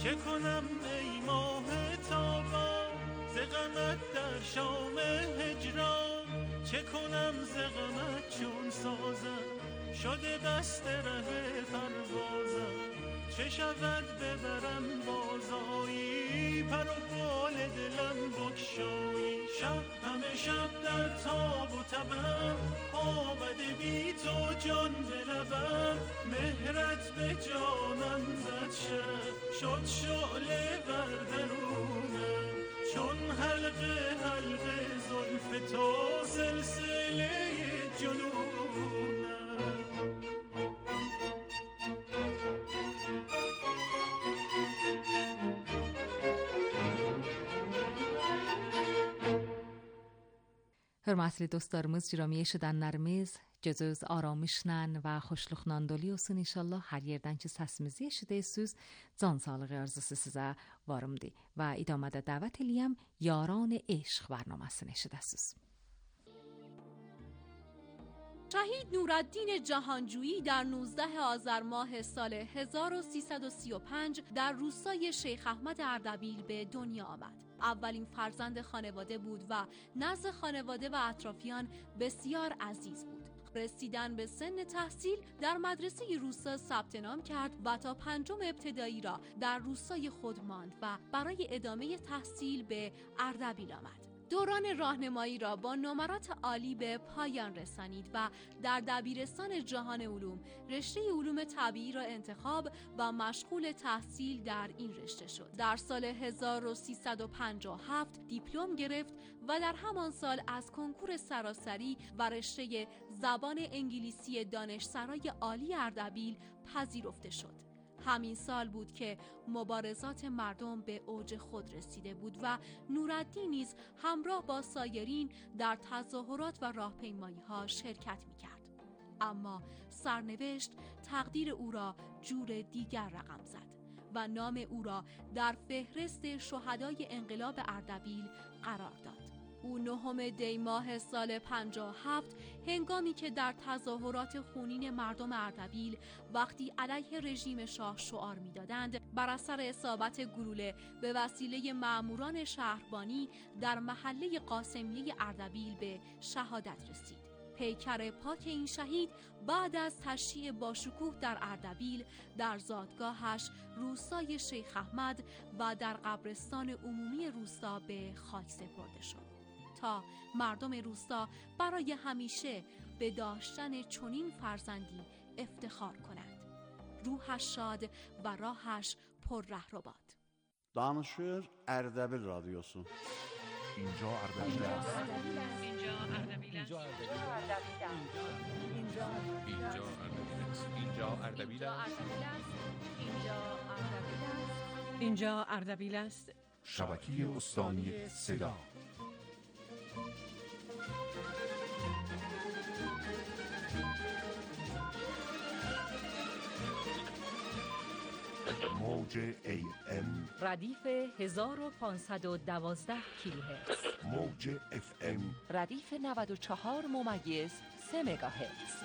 چه کنم ای ماه تابان ز غمت در شام هجران، چه کنم ز غمت چون سازم شده قصد ره پروازم، چه شود ببرم بازایی پر و بال دلم بکشایی. شب همه شب در تاب و تبم آمده بی تو جان به لبم، مهرت به جانم زد شد شعله بر درونم، چون حلقه حلقه زلف تو سلسله جنونم. Hörmətli dostlarımız, Ciramiye eşidənlərimiz, gecəniz aramışla və xoşluqla dolu olsun inşallah. Hər yerdən ki səsimizi eşidəsiniz, can sağlığı arzusu sizə varımdır. Və idamada dəvət eləyəm Yaran Eşq برنامه‌sini eşidəsiniz. شهید نورالدین جهانجویی در 19 آذر ماه سال 1335 در روستای شیخ احمد اردبیل به دنیا آمد. اولین فرزند خانواده بود و نزد خانواده و اطرافیان بسیار عزیز بود. رسیدن به سن تحصیل در مدرسه روستا ثبت نام کرد و تا پنجم ابتدایی را در روستای خود ماند و برای ادامه تحصیل به اردبیل آمد. دوران راهنمایی را با نمرات عالی به پایان رسانید و در دبیرستان جهان علوم رشته علوم طبیعی را انتخاب و مشغول تحصیل در این رشته شد. در سال 1357 دیپلم گرفت و در همان سال از کنکور سراسری و رشته زبان انگلیسی دانشسرای عالی اردبیل پذیرفته شد. همین سال بود که مبارزات مردم به اوج خود رسیده بود و نورالدین نیز همراه با سایرین در تظاهرات و راهپیمایی‌ها شرکت می‌کرد. اما سرنوشت تقدیر او را جور دیگر رقم زد و نام او را در فهرست شهدای انقلاب اردبیل قرار داد. او 9 دی ماه سال 57 هنگامی که در تظاهرات خونین مردم اردبیل وقتی علیه رژیم شاه شعار می‌دادند بر اثر اصابت گلوله به وسیله مأموران شهربانی در محله قاسمیه اردبیل به شهادت رسید. پیکر پاک این شهید بعد از تشییع باشکوه در اردبیل در زادگاهش روستای شیخ احمد و در قبرستان عمومی روستا به خاک سپرده شد تا مردم روستا برای همیشه به داشتن چنین فرزندی افتخار کنند. روحش شاد و راهش پر رهرو باد. Danışır Ərdəbil Radyosu. اینجا اردبیل است. اینجا اردبیل است. اینجا اردبیل است. اینجا اردبیل است. شبکه استانی صدا. موج AM ردیف 1512 کیلوهرتز، موج FM ردیف 94.3 مگاهرتز.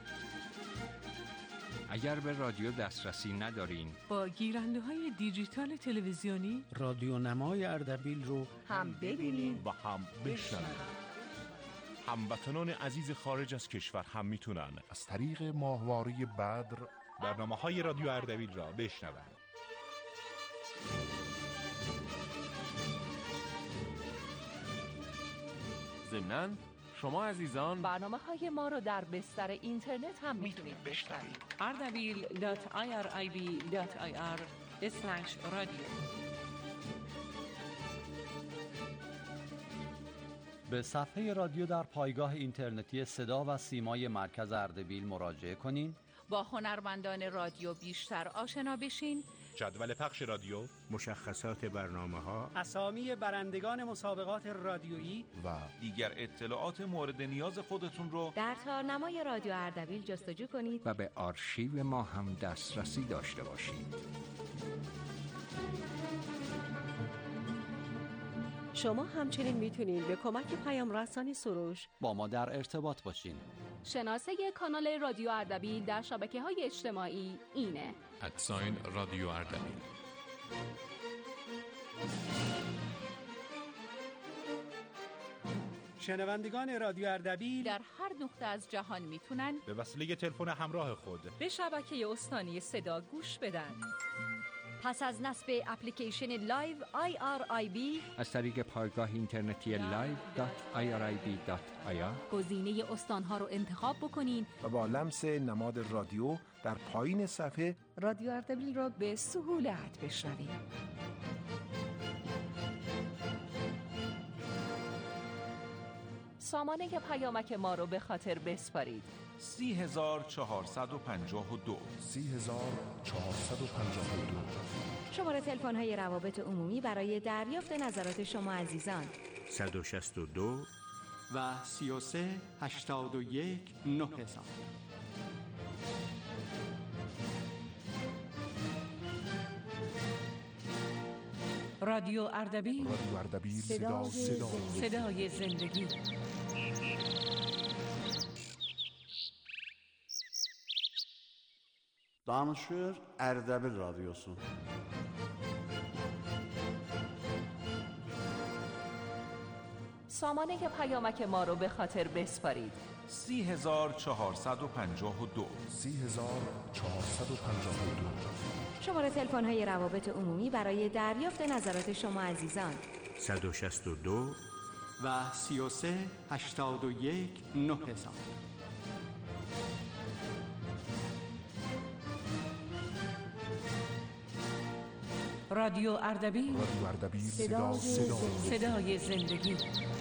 اگر به رادیو دسترسی ندارین با گیرنده‌های دیجیتال تلویزیونی رادیو نمای اردبیل رو هم ببینید و هم بشنوید. هموطنان عزیز خارج از کشور هم میتونن از طریق ماهواره بدر برنامه‌های رادیو اردبیل را بشنوند. ضمناً شما عزیزان برنامه‌های ما رو در بستر اینترنت هم میتونید بشنوید. ardabil.irib.ir/radio. به صفحه رادیو در پایگاه اینترنتی صدا و سیمای مرکز اردبیل مراجعه کنین. با هنرمندان رادیو بیشتر آشنا بشین. جدول پخش رادیو، مشخصات برنامه‌ها، اسامی برندگان مسابقات رادیویی و دیگر اطلاعات مورد نیاز خودتون رو در تارنمای رادیو اردبیل جستجو کنید و به آرشیو ما هم دسترسی داشته باشید. شما همچنین میتونید به کمک پیام رسانی سروش با ما در ارتباط باشین. شناسه کانال رادیو اردبیل در شبکه‌های اجتماعی اینه: ادساین رادیو اردبیل. شنوندگان رادیو اردبیل در هر نقطه از جهان میتونن به وسیله تلفن همراه خود به شبکه استانی صدا گوش بدن. پس از نصب اپلیکیشن لایو IRIB از طریق پایگاه اینترنتی live.irib.ir گزینه استانها رو انتخاب بکنین و با لمس نماد رادیو در پایین صفحه رادیو اردبیل را به سهولت بشنوید. سامانه پیامک ما رو به خاطر بسپارید. 30452 30452 شماره تلفن های روابط عمومی برای دریافت نظرات شما عزیزان 162 و 33 81 9000. رادیو اردبیل، صدای زندگی. Danışır Erdebil Radyosu. سامانه پیامک ما رو به خاطر بسپارید. 30452 30452 شماره تلفن های روابط عمومی برای دریافت نظرات شما عزیزان 162 و 33 81 9000. رادیو اردبیل، صدای زندگی.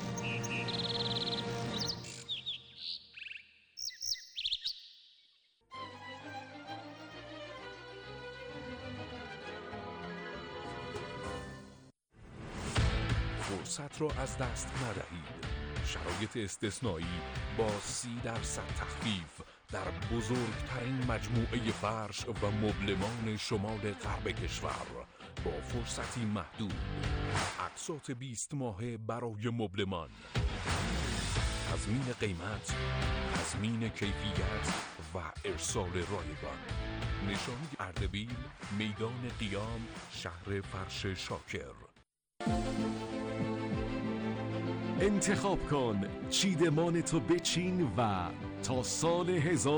فرصت را از دست ندهید. شرایط استثنایی با 30% تخفیف در بزرگترین مجموعه فرش و مبلمان شمال غرب کشور با فرصتی محدود. اقساط 20 ماهه برای مبلمان. تضمین قیمت، تضمین کیفیت و ارسال رایگان. نشانی اردبیل، میدان قیام، شهر فرش شاکر. انتخاب کن، چیدمان تو بچین و تا سال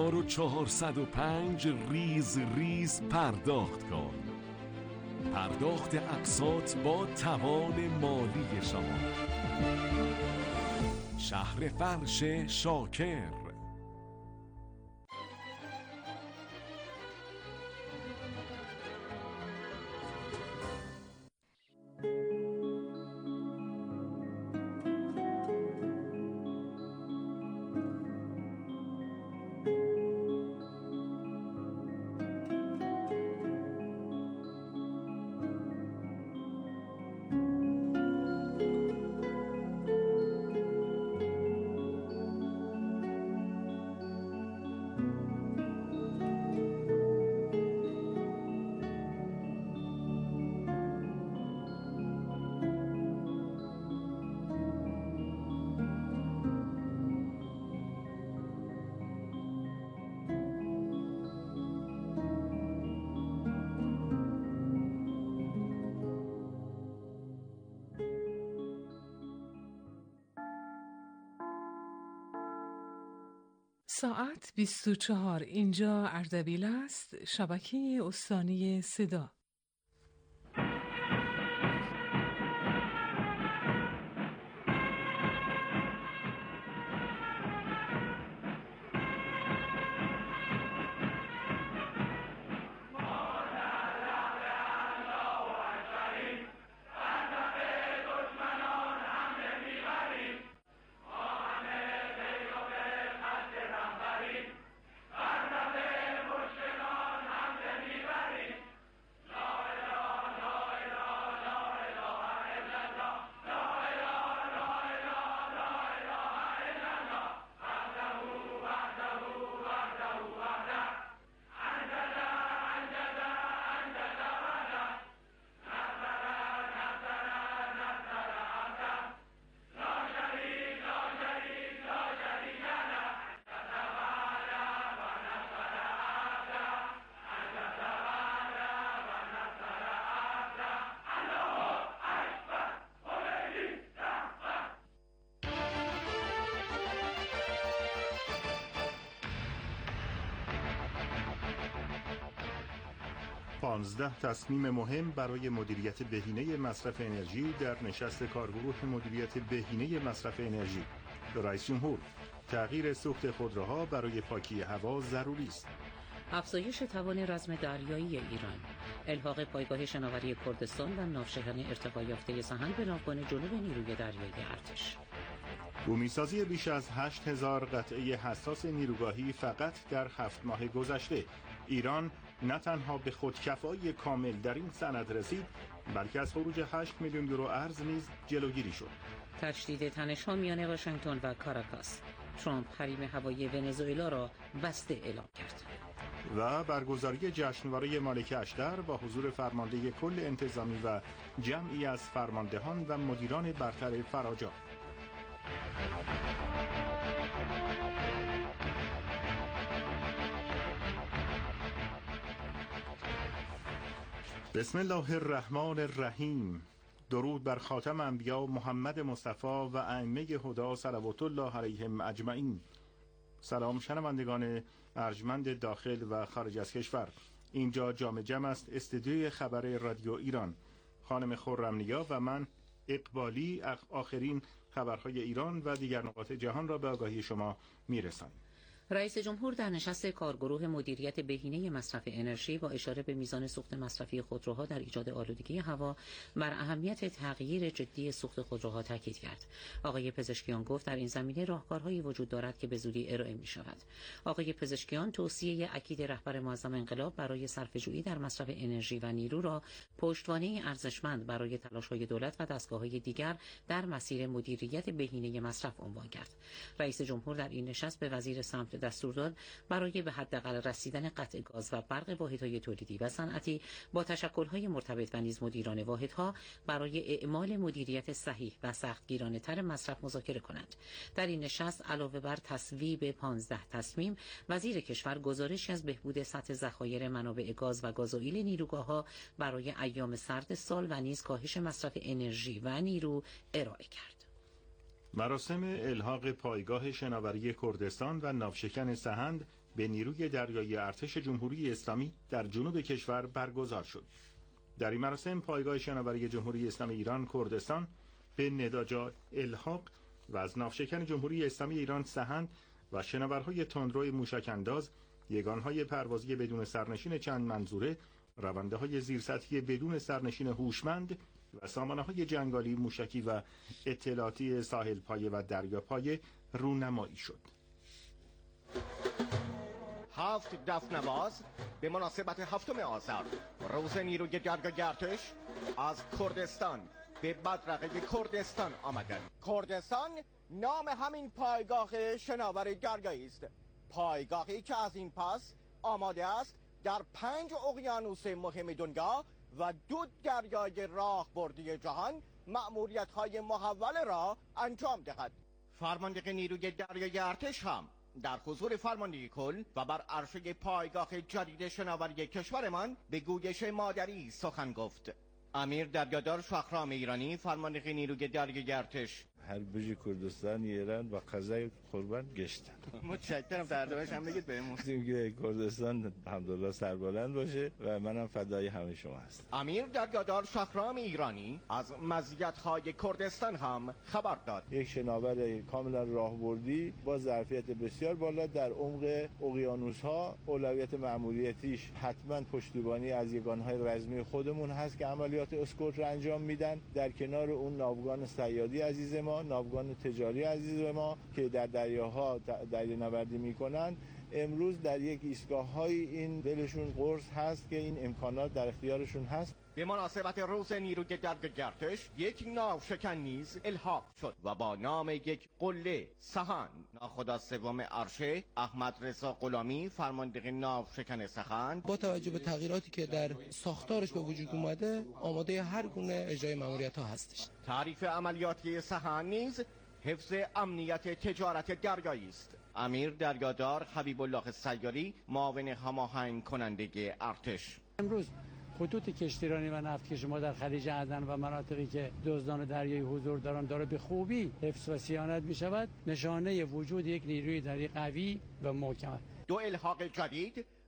1405 ریز ریز پرداخت کن. پرداخت اقساط با توان مالی شما. شهر فرش شاکر. ساعت 24. اینجا اردبیل است، شبکه استانی صدا. 15 تصمیم مهم برای مدیریت بهینه مصرف انرژی در نشست کارگروه مدیریت بهینه مصرف انرژی. رئیس جمهور: تغییر سوخت خودروها برای پاکی هوا ضروری است. افزایش توان رزم دریایی ایران، الحاق پایگاه شناوری کردستان و ناوشکن ارتقا یافته سهند به ناوگان جنوب نیروی دریایی ارتش. بومیسازی بیش از 8000 قطعه حساس نیروگاهی فقط در 7 ماه گذشته. ایران نه تنها به خودکفایی کامل در این صنعت رسید، بلکه از خروج 8 میلیون یورو ارز نیز جلوگیری شد. تشدید تنش‌ها میان واشنگتن و کاراکاس. ترامپ حریم هوایی ونزوئلا را بسته اعلام کرد. و برگزاری جشنواره مالک اشتر با حضور فرمانده کل انتظامی و جمعی از فرماندهان و مدیران برتر فراجا. بسم الله الرحمن الرحیم. درود بر خاتم انبیا محمد مصطفی و ائمه هدی صلوات الله علیهم اجمعین. سلام شنوندگان ارجمند داخل و خارج از کشور. اینجا جام جم است، استودیوی خبر رادیو ایران. خانم خرم‌نیا و من اقبالی آخرین خبرهای ایران و دیگر نقاط جهان را به آگاهی شما میرسانیم. رئیس جمهور در نشست کارگروه مدیریت بهینه مصرف انرژی با اشاره به میزان سوخت مصرفی خودروها در ایجاد آلودگی هوا بر اهمیت تغییر جدی سوخت خودروها تاکید کرد. آقای پزشکیان گفت در این زمینه راهکارهایی وجود دارد که به زودی ارائه می شود. آقای پزشکیان توصیه اکید رهبر معظم انقلاب برای صرفه‌جویی در مصرف انرژی و نیرو را پشتوانه ارزشمند برای تلاش‌های دولت و دستگاه‌های دیگر در مسیر مدیریت بهینه مصرف عنوان کرد. رئیس جمهور در این نشست به وزیر سمت دستور داد برای به حداقل رسیدن قطع گاز و برق واحدهای تولیدی و صنعتی با تشکل‌های مرتبط و نیز مدیران واحدها برای اعمال مدیریت صحیح و سختگیرانه‌تر مصرف مذاکره کنند. در این نشست علاوه بر تصویب 15 تصمیم، وزیر کشور گزارشی از بهبود سطح ذخایر منابع گاز و گازوئیل نیروگاه‌ها برای ایام سرد سال و نیز کاهش مصرف انرژی و نیرو ارائه کرد. مراسم الحاق پایگاه شناوری کردستان و ناوشکن سهند به نیروی دریایی ارتش جمهوری اسلامی در جنوب کشور برگزار شد. در این مراسم پایگاه شناوری جمهوری اسلامی ایران کردستان به نداجا الحاق و از ناوشکن جمهوری اسلامی ایران سهند و شناورهای تندروی موشک‌انداز، یگانهای پروازی بدون سرنشین چند منظوره، رونده‌های زیرسطحی بدون سرنشین هوشمند و سامانه‌های جنگالی موشکی و اطلاعاتی ساحل پایه و دریا پایه رونمایی شد. 7 دفنواز به مناسبت 7 آذر روز نیروی دریایی ارتش از کردستان به بدرقه کردستان آمدند. کردستان نام همین پایگاه شناور دریایی است، پایگاهی که از این پس آماده است در 5 اقیانوس مهم دنیا و 2 دریای راهبردی جهان مأموریت‌های محول را انجام دهد. فرمانده نیروی دریایی ارتش هم در حضور فرمانده کل و بر عرشه پایگاه جدید شناوری کشورمان به گویش مادری سخن گفت. امیر دریادار شاهرام ایرانی فرمانده نیروی دریایی ارتش: هر بجی کردستان ایران و قضای قربان گشتن. متشکرم. تردامش هم بگید بهمون. که کردستان الحمدلله سربلند باشه و منم فدای همه شما هستم. امیر دریادار شاهرام ایرانی از مزیت‌های کردستان هم خبر داد. یک شناور کاملا راهبردی با ظرفیت بسیار بالا در عمق اقیانوس‌ها، اولویت مأموریتیش حتما پشتیبانی از یگان‌های رزمی خودمون هست که عملیات اسکورت را انجام میدن. در کنار اون ناوگان صیادی عزیز ما، ناوگان تجاری عزیز ما که در دریاها دریانوردی میکنن، امروز در یک ایستگاه‌های این دلشون قرص هست که این امکانات در اختیارشون هست. به مناسبت روز نیروی دریایی ارتش یک ناوشکن نیز الحاق شد و با نام یک قله سهند. ناخدا سوم ارشد احمد رضا غلامی فرمانده ناوشکن سهند با توجه به تغییراتی که در ساختارش به وجود اومده آماده هر گونه اجرای ماموریت‌ها هستش. تعریف عملیاتی سهند نیز حفظ امنیت تجارت دریایی است. امیر دریادار حبیب الله سیاری معاون هماهنگ کننده ارتش: امروز خطوط کشتیرانی و نفتکش ما در خلیج عدن و مناطقی که دزدان دریایی حضور دارن داره به خوبی حفظ و صیانت می شود، نشانه وجود یک نیروی دریایی قوی و محکم. 2 الحاق جدید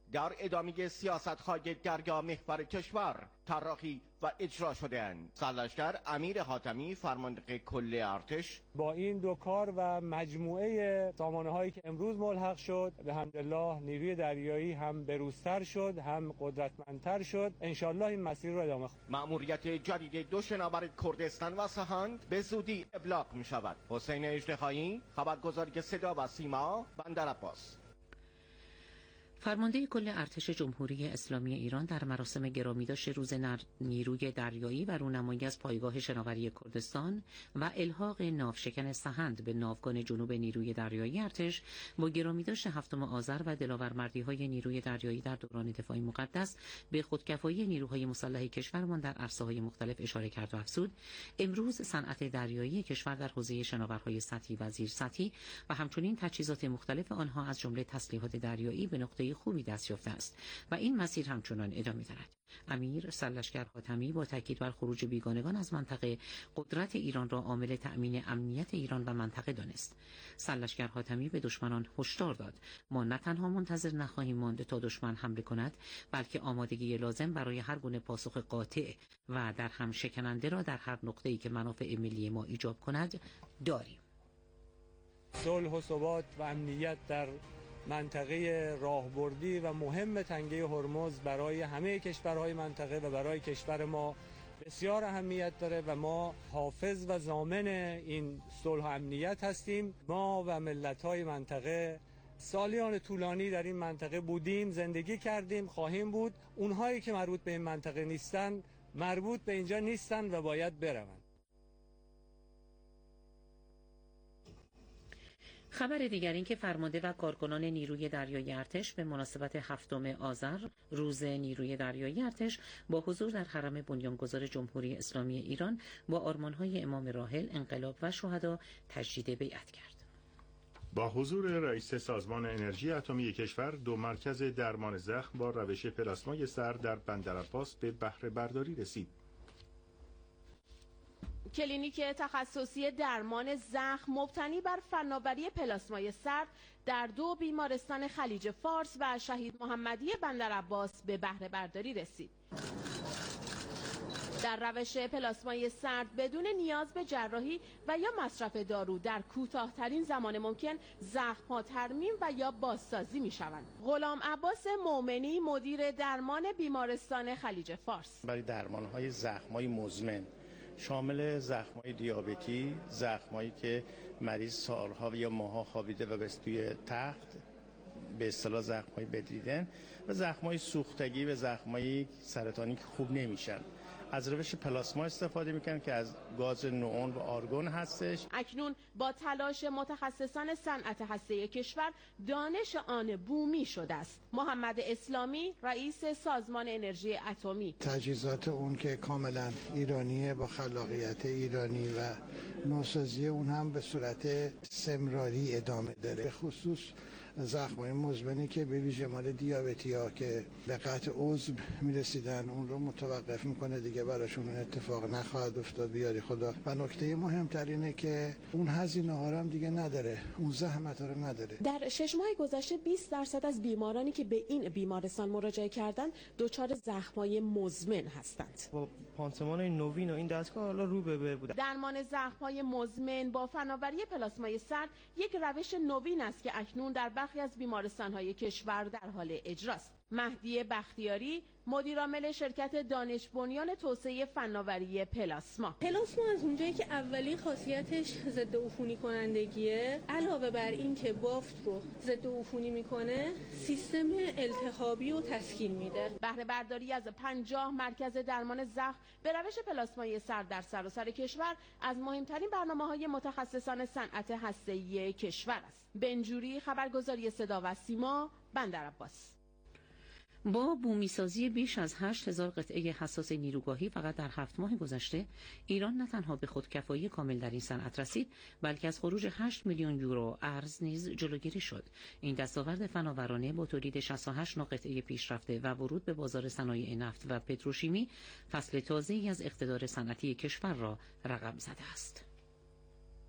در ادامه سیاست‌های درگاه محور کشور طراحی و اجرا شده‌اند. سرلشکر امیر حاتمی فرمانده کل ارتش با این دو کار و مجموعه سامانه‌هایی که امروز ملحق شد به حمدالله نیروی دریایی هم بروزتر شد، هم قدرتمندتر شد. انشالله این مسیر رو ادامه خواهد. مأموریت جدید دو شناور کردستان و سهند به زودی ابلاغ می شود. حسین اژدهایی، خبرگزاری صدا و سیما، بندرعباس. فرمانده کل ارتش جمهوری اسلامی ایران در مراسم گرامیداشت روز نیروی دریایی و رونمایی از پایگاه شناوری کردستان و الحاق ناوشکن سهند به ناوگان جنوب نیروی دریایی ارتش با گرامیداشت 7 آذر و دلاورمردی‌های نیروی دریایی در دوران دفاع مقدس به خودکفایی نیروهای مسلح کشورمان در عرصه‌های مختلف اشاره کرد و افزود امروز صنعت دریایی کشور در حوزه شناورهای سطحی و زیرسطحی و همچنین تجهیزات مختلف آنها از جمله تسلیحات دریایی به نقطه خوبی دست یافته است و این مسیر همچنان ادامه دارد. امیر سرلشکر حاتمی با تاکید بر خروج بیگانگان از منطقه قدرت ایران را عامل تأمین امنیت ایران و منطقه دانست. سرلشکر حاتمی به دشمنان هشدار داد ما نه تنها منتظر نخواهیم ماند تا دشمن حمله کند بلکه آمادگی لازم برای هر گونه پاسخ قاطع و در هم شکننده را در هر نقطه‌ای که منافع ملی ما ایجاب کند داریم. صلح و ثبات و امنیت در منطقه راهبردی و مهم تنگه هرمز برای همه کشورهای منطقه و برای کشور ما بسیار اهمیت داره و ما حافظ و ضامن این صلح و امنیت هستیم. ما و ملت‌های منطقه سالیان طولانی در این منطقه بودیم، زندگی کردیم، خواهیم بود. اونهایی که مربوط به این منطقه نیستن مربوط به اینجا نیستن و باید بروند. خبر دیگر این که فرمانده و کارکنان نیروی دریایی ارتش به مناسبت 7 آذر روز نیروی دریایی ارتش با حضور در حرم بنیانگذار جمهوری اسلامی ایران با آرمان‌های امام راحل، انقلاب و شهدا تجدید بیعت کرد. با حضور رئیس سازمان انرژی اتمی کشور 2 مرکز درمان زخم با روش پلاسمای سرد در بندرعباس به بهره برداری رسید. کلینیک تخصصی درمان زخم مبتنی بر فناوری پلاسمای سرد در 2 بیمارستان خلیج فارس و شهید محمدی بندرعباس به بهره برداری رسید. در روش پلاسمای سرد بدون نیاز به جراحی و یا مصرف دارو در کوتاه‌ترین زمان ممکن زخم‌ها ترمیم و یا بازسازی می‌شوند. غلام عباس مومنی مدیر درمان بیمارستان خلیج فارس برای درمان‌های زخم‌های مزمن شامل زخم‌های دیابتی، زخم‌هایی که مریض سالها یا ماه‌ها خوابیده و به توی تخت به اصطلاح زخم‌های بدریدن و زخم‌های سوختگی و زخم‌های سرطانی که خوب نمیشن از روش پلاسما استفاده میکنن که از گاز نئون و آرگون هستش. اکنون با تلاش متخصصان صنعت هسته کشور دانش آن بومی شده است. محمد اسلامی رئیس سازمان انرژی اتمی تجهیزات اون که کاملا ایرانیه با خلاقیت ایرانی و نوسازی اون هم به صورت استمراری ادامه داره، به خصوص زخم‌های مزمنی که به ویژه مال دیابتی‌ها که به قطع عضو می‌رسیدن اون رو متوقف می‌کنه، دیگه براشون اتفاق نخواهد افتاد بیاری خدا. و نکته مهم‌تر اینه که اون هزینه‌ها رو هم دیگه نداره، اون زحمت‌ها رو نداره. در 6 ماه گذشته 20% از بیمارانی که به این بیمارستان مراجعه کردند دچار زخم‌های مزمن هستند. با پانسمان نوین و این دستگاه حالا رو به بر بود. درمان زخم‌های مزمن با فناوری پلاسمای سرد یک روش نوین است که اکنون در برخی از بیمارستان‌های کشور در حال اجراست. مهدی بختیاری مدیرعامل شرکت دانش بنیان توسعه فناوری پلاسما از اونجایی که اولی خاصیتش ضد عفونی کنندگیه، علاوه بر این که بافت رو ضد عفونی میکنه، سیستم التهابی و تسکین میده. بهره برداری از 50 مرکز درمان زخم به روش پلاسمای سرد در سراسر کشور از مهمترین برنامه‌های متخصصان صنعت هسته‌ای کشور است. بنجوری خبرگزاری صدا و سیما بندرعباس. با بومیسازی بیش از 8000 قطعه حساس نیروگاهی فقط در 7 ماه گذشته ایران نه تنها به خودکفایی کامل در این صنعت رسید بلکه از خروج 8 میلیون یورو ارز نیز جلوگیری شد. این دستاورد فناورانه با تولید 68 نوع قطعه پیشرفته و ورود به بازار صنایع نفت و پتروشیمی فصل تازه‌ای از اقتدار صنعتی کشور را رقم زده است.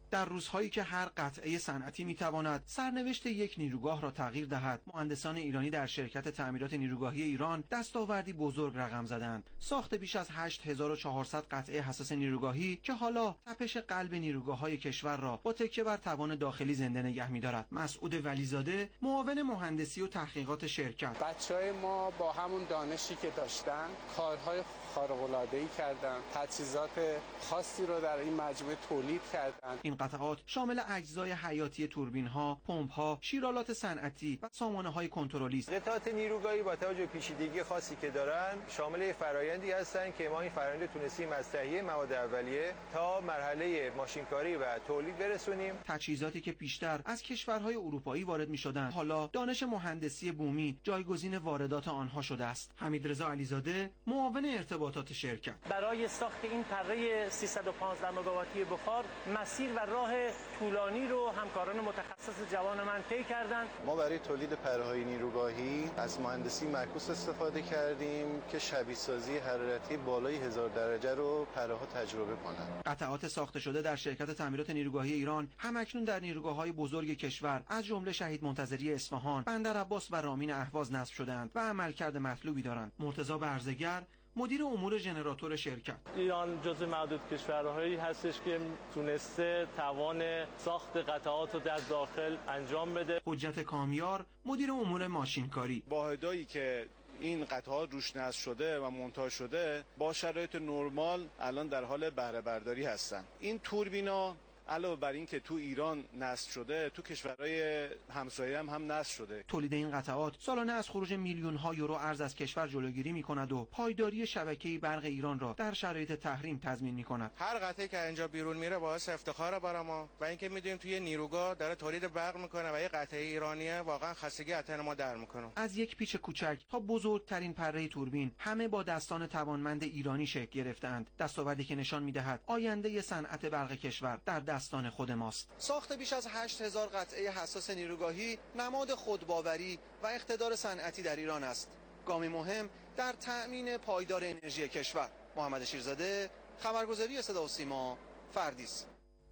در روزهایی که هر قطعه صنعتی میتواند سرنوشت یک نیروگاه را تغییر دهد، مهندسان ایرانی در شرکت تعمیرات نیروگاهی ایران دستاوردی بزرگ رقم زدند. ساخت بیش از 8400 قطعه حساس نیروگاهی که حالا تپش قلب نیروگاه‌های کشور را با تکیه بر توان داخلی زنده نگه می‌دارد. مسعود ولیزاده، معاون مهندسی و تحقیقات شرکت: بچه‌های ما با همون دانشی که داشتن کارهای خارق‌العاده‌ای کردن، تجهیزات خاصی رو در این مجموعه تولید کردن. این قطعات شامل اجزای حیاتی توربین‌ها، پمپ‌ها، شیرالات صنعتی و سامانه‌های کنترلی است. قطعات نیروگاهی با توجه به پیچیدگی خاصی که دارن شامل فرآیندی هستند که ما این فرآیند تونستیم از تهیه مواد اولیه تا مرحله ماشینکاری و تولید برسونیم. تجهیزاتی که بیشتر از کشورهای اروپایی وارد می‌شدند، حالا دانش مهندسی بومی جایگزین واردات آنها شده است. حمیدرضا علیزاده، معاون ارتباطات شرکت: برای ساخت این پره 315 مگاواتی بخار مسیر و راه طولانی رو همکاران متخصص جوان من طی کردند. ما برای تولید پره‌های نیروگاهی از مهندسی معکوس استفاده کردیم که شبیه سازی حرارتی بالای 1000 درجه رو پره‌ها تجربه کنند. قطعات ساخته شده در شرکت تعمیرات نیروگاهی ایران همکنون در نیروگاه‌های بزرگ کشور از جمله شهید منتظری اصفهان، بندرعباس و رامین اهواز نصب شدند و عملکرد مطلوبی دارند. مرتضی برزگر، مدیر امور ژنراتور شرکت: ایران جزو معدود کشورهایی هستش که تونسته توان ساخت قطعات رو در داخل انجام بده. حجت کامیار، مدیر امور ماشینکاری: واحدایی که این قطعات روش نصب شده و مونتاژ شده با شرایط نرمال الان در حال بهره برداری هستن. این توربینا علاوه بر این که تو ایران نصب شده، تو کشورهای همسایه هم نصب شده. تولید این قطعات سالانه از خروج میلیون‌ها یورو ارز از کشور جلوگیری می‌کند و پایداری شبکه برق ایران را در شرایط تحریم تضمین می‌کند. هر قطعه‌ای که اینجا بیرون میره باعث افتخاره برای ما و اینکه می‌دونیم توی نیروگاه داره تولید برق می‌کنه و یه قطعه ایرانیه، واقعا خستگی از تن ما در می‌کنه. از یک پیچ کوچک تا بزرگترین پره توربین همه با دستان توانمند ایرانی شکل گرفتند. دستاوردی که نشان می‌دهد آینده صنعت برق کشور در دستان خود ماست. ساخت بیش از 8000 قطعه حساس نیروگاهی نماد خودباوری و اقتدار صنعتی در ایران است. گامی مهم در تأمین پایدار انرژی کشور. محمد شیرزاده، خبرگزاری صدا و سیما، فردیس.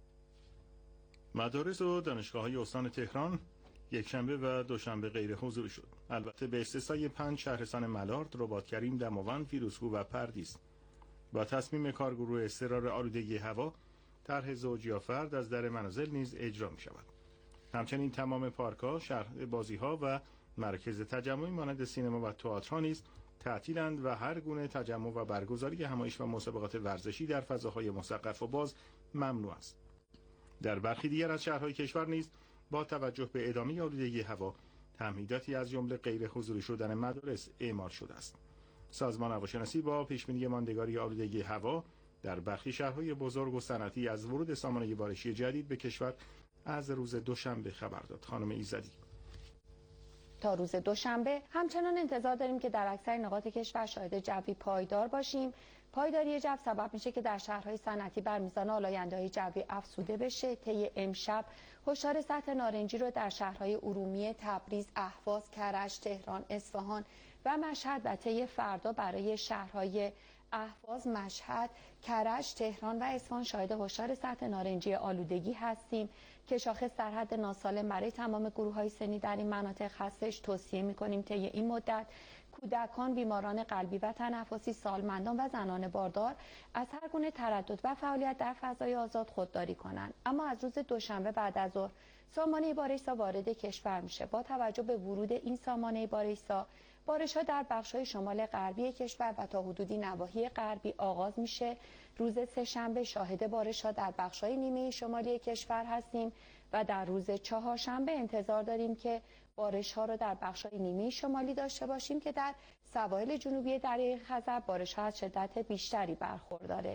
مدارس و دانشگاه‌های استان تهران یکشنبه و دوشنبه غیر حضوری شد. البته به استثنای 5 شهرستان ملارد، رباط‌کریم، دماوند، فیروزکوه و پردیس. با تصمیم کارگروه اضطرار آلودگی هوا، طرح زوج یا فرد از در منازل نیز اجرا می شود. همچنین تمام پارک‌ها، شهر بازی‌ها و مرکز تجمعی مانند سینما و تئاترها نیز تعطیلند و هر گونه تجمع و برگزاری همایش و مسابقات ورزشی در فضاهای مسقف و باز ممنوع است. در برخی دیگر از شهرهای کشور نیز با توجه به ادامه آلودگی هوا، تمهیداتی از جمله غیر حضوری شدن مدارس اعمال شده است. سازمان هواشناسی با پیشبینی ماندگاری آلودگی هوا در برخی شهرهای بزرگ و صنعتی از ورود سامانه بارشی جدید به کشور از روز دوشنبه خبر داد. خانم ایزدی: تا روز دوشنبه همچنان انتظار داریم که در اکثر نقاط کشور شاهد جوی پایدار باشیم. پایداری جو سبب میشه که در شهرهای صنعتی بر میزان آلاینده‌های جوی افزوده بشه. طی امشب هشدار سطح نارنجی رو در شهرهای ارومیه، تبریز، اهواز، کرج، تهران، اصفهان و مشهد و طی فردا برای شهرهای اهواز، مشهد، کرج، تهران و اصفهان شاهد هشدار سطح نارنجی آلودگی هستیم که شاخص در حد ناسالم برای تمام گروه‌های سنی در این مناطق هستش. توصیه می‌کنیم طی این مدت کودکان، بیماران قلبی و تنفسی، سالمندان و زنان باردار از هر گونه تردد و فعالیت در فضای آزاد خودداری کنند. اما از روز دوشنبه بعد از ظهر سامانه بارش‌ها وارد کشور میشه. با توجه به ورود این سامانه بارش‌ها، بارش‌ها در بخش‌های شمال غربی کشور و تا حدودی نواحی غربی آغاز میشه. روز سه‌شنبه شاهد بارش‌ها در بخش‌های نیمه شمالی کشور هستیم و در روز چهارشنبه انتظار داریم که بارش‌ها رو در بخش‌های نیمه شمالی داشته باشیم که در سواحل جنوبی دریای خزر بارش‌ها از شدت بیشتری برخورداره.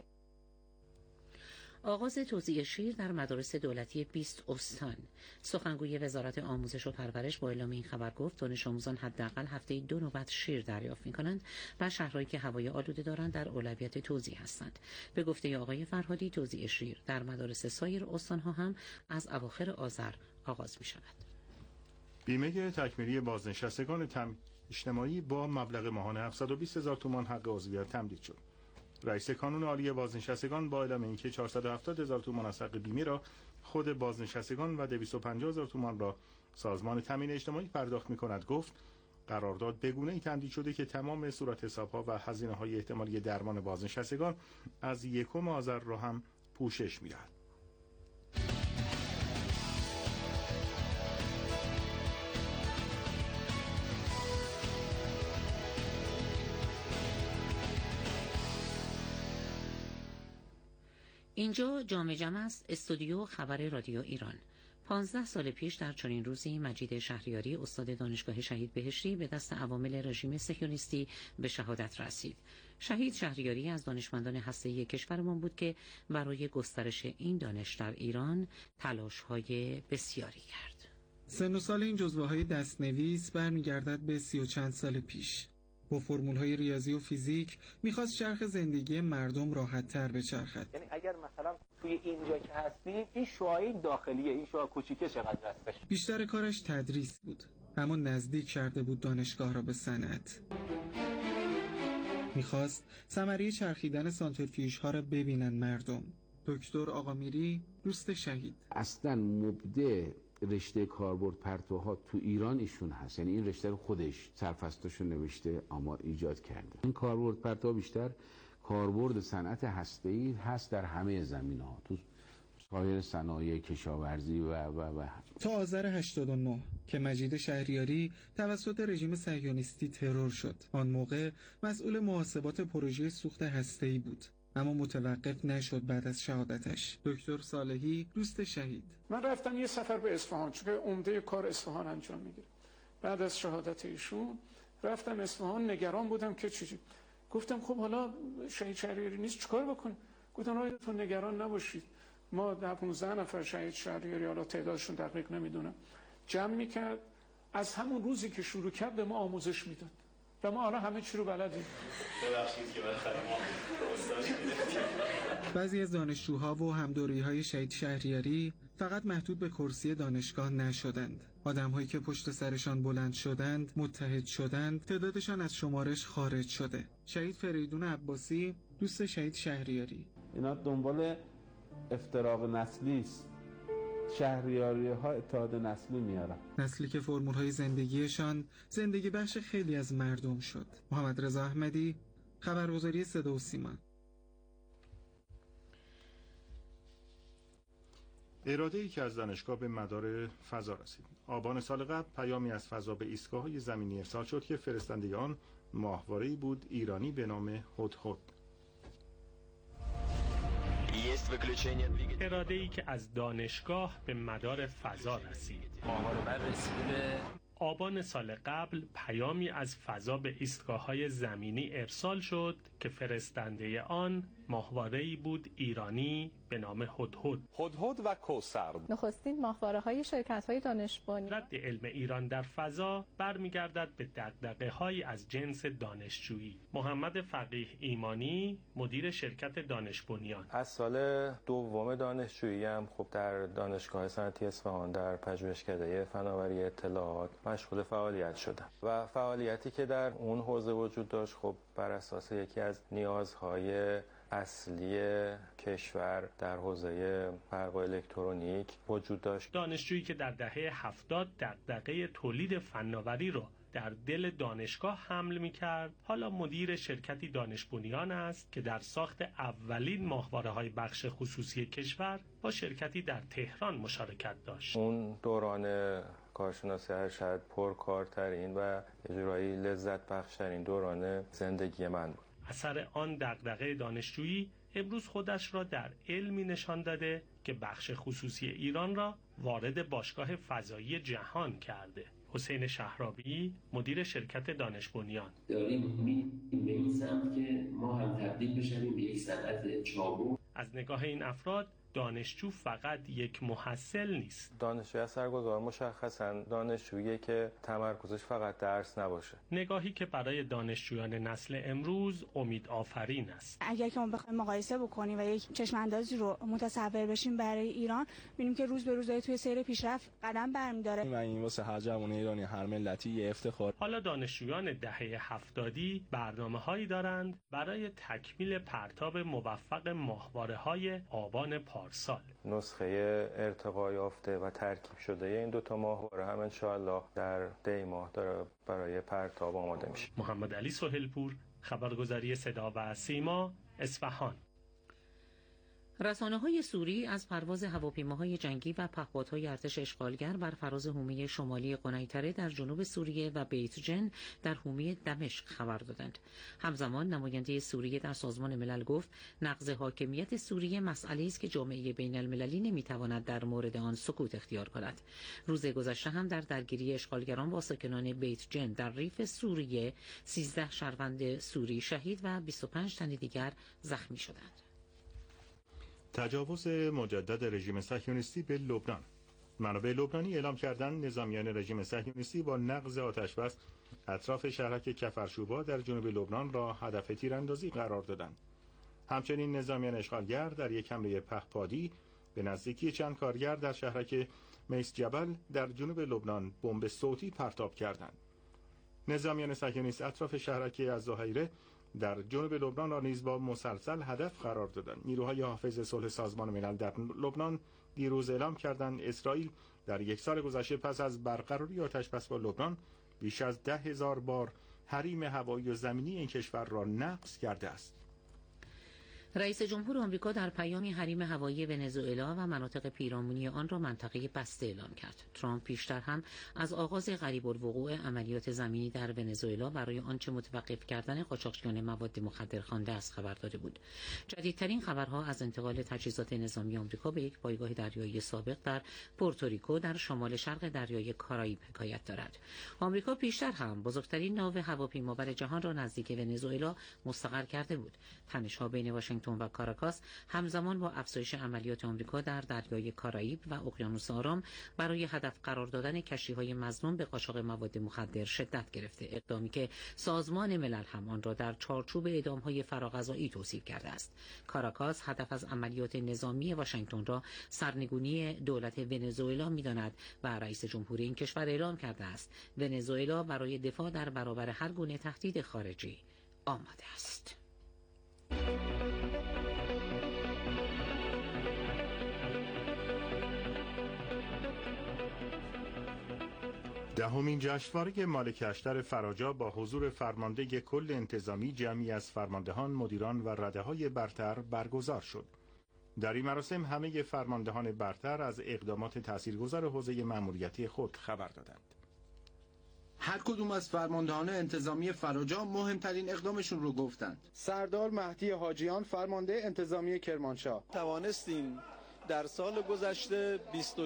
آغاز توزیع شیر در مدارس دولتی 20 استان. سخنگوی وزارت آموزش و پرورش با اعلام این خبر گفت دانش آموزان حداقل هفته‌ای 2 نوبت شیر دریافت می‌کنند و شهرهایی که هوای آلوده دارند در اولویت توزیع هستند. به گفته آقای فرهادی توزیع شیر در مدارس سایر استان‌ها هم از اواخر آذر آغاز می‌شود. بیمه تکمیلی بازنشستگان اجتماعی با مبلغ ماهانه 720,000 تومان حق عضویت تمدید شد. رئیس کانون عالی بازنشستگان با اعلام اینکه 470,000 تومان از حق بیمه را خود بازنشستگان و 250,000 تومان را سازمان تامین اجتماعی پرداخت می‌کند گفت قرارداد به گونه‌ای تمدید شده که تمام صورت حساب‌ها و هزینه‌های احتمالی درمان بازنشستگان از 1 آذر را هم پوشش می‌دهد. اینجا جام جم است، استودیو خبر رادیو ایران. 15 سال پیش در چنین روزی مجید شهریاری استاد دانشگاه شهید بهشتی به دست عوامل رژیم صهیونیستی به شهادت رسید. شهید شهریاری از دانشمندان هسته‌ای کشورمان بود که برای گسترش این دانش در ایران تلاش‌های بسیاری کرد. سن و سال این جزوه‌های دست‌نویس برمیگردد به 30 و چند سال پیش. با فرمول‌های ریاضی و فیزیک می‌خواست چرخ زندگی مردم راحت‌تر بچرخد. یعنی اگر مثلا توی اینجا که هستیم این شعاع داخلیه، این شعاع کوچیکه چقدر هستش. بیشتر کارش تدریس بود، اما نزدیک کرده بود دانشگاه را به صنعت. می‌خواست ثمره چرخیدن سانتریفیوژها را ببینن مردم. دکتر آقامیری دوست شهید. اصلاً مبدع رشته کاربرد پرتوها تو ایران ایشون هست، یعنی این رشته رو خودش سرفصلشو نوشته اما ایجاد کرده. این کاربرد پرتوها بیشتر کاربرد صنعت هسته‌ای هست در همه زمینه‌ها، تو سایر صنایع کشاورزی و تا آذر 89 که مجید شهریاری توسط رژیم صهیونیستی ترور شد. آن موقع مسئول محاسبات پروژه سوخت هسته‌ای بود، اما متوقف نشد بعد از شهادتش. دکتر صالحی دوست شهید. من رفتم یه سفر به اصفهان، چون که عمده کار اصفهان انجام میگیره. بعد از شهادت ایشون رفتم اصفهان، نگران بودم که چیزی. گفتم خب حالا شهید شهریاری نیست چیکار بکنیم؟ گفتن آیتون نگران نباشید، ما 15 نفر شهید شهریاری، حالا تعدادشون دقیق نمیدونم، جمع میکرد، از همون روزی که شروع کرد به ما آموزش میداد و ما حالا همه چی رو بلدیم. ببخشید که بالاخره ما استاد گرفتیم. بعضی از دانشجوها و همدوری‌های شهید شهریاری فقط محدود به کرسی دانشگاه نشدند. آدم‌هایی که پشت سرشان بلند شدند، متحد شدند، تعدادشان از شمارش خارج شده. شهید فریدون عباسی دوست شهید شهریاری. اینا دنبال افتراق نسلی است. شهریاری ها اتحاد نسلی میارن، نسلی که فرمول‌های زندگیشان زندگی بخش خیلی از مردم شد. محمد رضا احمدی، خبرگزاری صدا و سیما. اراده‌ای که از دانشگاه به مدار فضا رسید. آبان سال قبل پیامی از فضا به ایستگاه‌های زمینی ارسال شد که فرستنده آن ماهواره‌ای بود ایرانی به نام هدهد. اراده‌ای که از دانشگاه به مدار فضا رسید. آبان سال قبل پیامی از فضا به ایستگاه‌های زمینی ارسال شد که فرستنده آن ماهواره‌ای بود ایرانی به نام هدهد. هدهد و کوثر نخستین ماهواره‌های شرکت‌های دانش بنیان. رد علم ایران در فضا برمیگردد به دغدغه‌هایی از جنس دانشجویی. محمد فقیه ایمانی مدیر شرکت دانش بنیان. از سال دوم دانشجویی هم خب در دانشگاه صنعتی اصفهان در پژوهشکده فناوری اطلاعات مشغول فعالیت شدم و فعالیتی که در اون حوزه وجود داشت خب بر اساس یکی از نیازهای اصلی کشور در حوزه برق و الکترونیک وجود داشت. دانشجویی که در دهه 70 دغدغه تولید فناوری رو در دل دانشگاه حمل می‌کرد، حالا مدیر شرکتی دانش بنیان است که در ساخت اولین ماهواره‌های بخش خصوصی کشور با شرکتی در تهران مشارکت داشت. اون دوران کارشناسی ارشد پرکارترین و اجرایی لذت بخشترین دوران زندگی من بود. اثر آن دغدغه دانشجویی امروز خودش را در علمی نشان داده که بخش خصوصی ایران را وارد باشگاه فضایی جهان کرده. حسین شهرابی مدیر شرکت دانش بنیان. داریم به این سمت که ما هم تبدیل بشیم به یک صنعت چابک. از نگاه این افراد دانشجو فقط یک محصل نیست. دانشجوی اثرگذار مشخصاً دانشجویی که تمرکزش فقط درس نباشه. نگاهی که برای دانشجویان نسل امروز امید آفرین است. اگر که ما بخوایم مقایسه بکنیم و یک چشم اندازی رو متصور بشیم برای ایران، ببینیم که روز به روز توی سیر پیشرفت قدم برمی‌داره. و این واسه هر جوان ایرانی، هر ملتی یه افتخار. حالا دانشجویان دهه 70 برنامه‌هایی دارند برای تکمیل پرتاب موفق ماهواره‌های آبان پارسال. پارسال. نسخه ارتقا یافته و ترکیب شده این دوتا ماهواره هم انشاءالله در دی ماه داره برای پرتاب آماده میشه. محمد علی سهیلپور، خبرگزاری صدا و سیما، اصفهان. رسانه‌های سوری از پرواز هواپیماهای جنگی و پهپادهای ارتش اشغالگر بر فراز حومه شمالی قنیطره در جنوب سوریه و بیت جن در حومه دمشق خبر دادند. همزمان نماینده سوریه در سازمان ملل گفت نقض حاکمیت سوریه مسئله‌ای است که جامعه بین المللی نمی‌تواند در مورد آن سکوت اختیار کند. روز گذشته هم در درگیری اشغالگران با ساکنان بیت جن در ریف سوریه 13 شهروند سوری شهید و 25 تن دیگر زخمی شدند. تجاوز مجدد رژیم صهیونیستی به لبنان. منابع لبنانی اعلام کردند نظامیان رژیم صهیونیستی با نقض آتشبس اطراف شهرک کفرشوبا در جنوب لبنان را هدف تیراندازی قرار دادند. همچنین نظامیان اشغالگر در یک حمله پهپادی به نزدیکی چند کارگر در شهرک میس جبل در جنوب لبنان بمب صوتی پرتاب کردند. نظامیان صهیونیست اطراف شهرک الزهیره در جنوب لبنان را نیز با مسلسل هدف قرار دادند. نیروهای حافظ صلح سازمان ملل در لبنان دیروز اعلام کردند اسرائیل در یک سال گذشته پس از برقراری آتشبس با لبنان بیش از 10,000 بار حریم هوایی و زمینی این کشور را نقض کرده است. رئیس جمهور آمریکا در پیامی حریم هوایی ونزوئلا و مناطق پیرامونی آن را منطقه بسته اعلام کرد. ترامپ پیشتر هم از آغاز قریب الوقوع عملیات زمینی در ونزوئلا برای آنچه متوقف کردن قاچاقچیان مواد مخدر خوانده است خبر داده بود. جدیدترین خبرها از انتقال تجهیزات نظامی آمریکا به یک پایگاه دریایی سابق در پورتوریکو در شمال شرق دریای کارائیب حکایت دارد. آمریکا پیشتر هم بزرگترین ناو هواپیمابر جهان را نزدیک ونزوئلا مستقر کرده بود. تنش‌ها بین واشنگتن و کاراکاس همزمان با افزایش عملیات آمریکا در دریای کارائیب و اقیانوس آرام برای هدف قرار دادن کشتی‌های مظنون به قاچاق مواد مخدر شدت گرفته، اقدامی که سازمان ملل هم آن را در چارچوب اعدام‌های فراغذایی توصیف کرده است. کاراکاس هدف از عملیات نظامی واشنگتن را سرنگونی دولت ونزوئلا می‌داند و رئیس جمهور این کشور اعلام کرده است ونزوئلا برای دفاع در برابر هر گونه تهدید خارجی آماده است. دهمین جشنواره مالک اشتر فراجا با حضور فرمانده کل انتظامی جمعی از فرماندهان، مدیران و رده‌های برتر برگزار شد. در این مراسم همه فرماندهان برتر از اقدامات تاثیرگذار حوزه مأموریتی خود خبر دادند. هر کدوم از فرماندهان انتظامی فراجا مهمترین اقدامشون رو گفتند. سردار مهدی حاجیان فرمانده انتظامی کرمانشاه: توانستیم در سال گذشته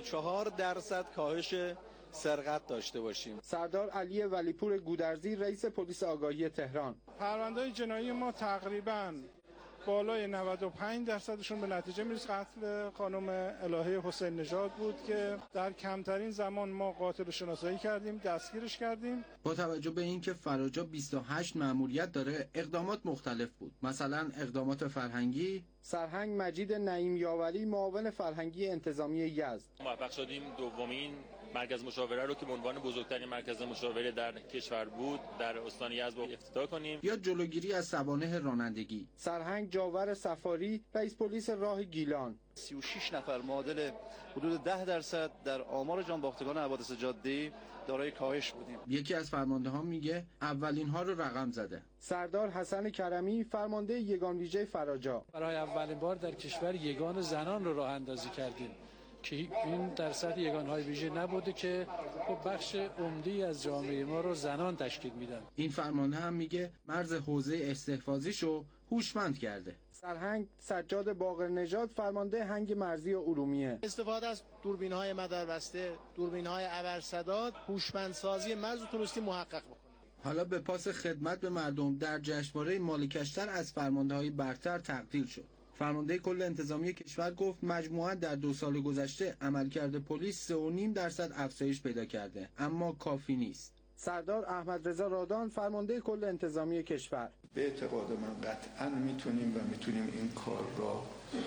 24% کاهش سرقت داشته باشیم. سردار علی ولیپور گودرزی رئیس پلیس آگاهی تهران: پرونده‌های جنایی ما تقریباً بالای 95%شون به نتیجه میرسه. قتل خانم الهه حسین نژاد بود که در کمترین زمان ما قاتل رو شناسایی کردیم، دستگیرش کردیم. با توجه به اینکه فراجا 28 مأموریت داره، اقدامات مختلف بود. مثلا اقدامات فرهنگی، سرهنگ مجید نعیم یاوری معاون فرهنگی انتظامی یزد: موفق شدیم دومین مرکز مشاوره رو که به عنوان بزرگترین مرکز مشاوره در کشور بود در استان یزد افتتاح کنیم. یا جلوگیری از سوانح رانندگی، سرهنگ جاور سفاری رئیس پلیس راه گیلان: 36 نفر معادل حدود 10% در آمار جانباختگان حوادث جاده‌ای دارای کاهش بودیم. یکی از فرماندهان میگه اولین ها رو رقم زده. سردار حسن کرمی فرمانده یگان ویژه فراجا: برای اولین بار در کشور یگان زنان رو راه اندازی کردیم که این در سطح یگانهای ویژه نبوده که بخش عمده‌ای از جامعه ما رو زنان تشکیل میدن. این فرمانده هم میگه مرز حوزه استحفاظیشو هوشمند کرده. سرهنگ سجاد باقرنژاد فرمانده هنگ مرزی و ارومیه: استفاده از دوربین‌های مداربسته، دوربین‌های ابرصداد، هوشمندسازی مرز توریستی محقق بکنه. حالا به پاس خدمت به مردم در جشنواره مالک اشتر از فرمانده‌های برتر تقدیر شد. فرمانده کل انتظامی کشور گفت مجموعاً در 2 سال گذشته عملکرد پلیس 3.5% افزایش پیدا کرده، اما کافی نیست. سردار احمد رضا رادان فرمانده کل انتظامی کشور: به اعتقاد من قطعاً میتونیم این کار را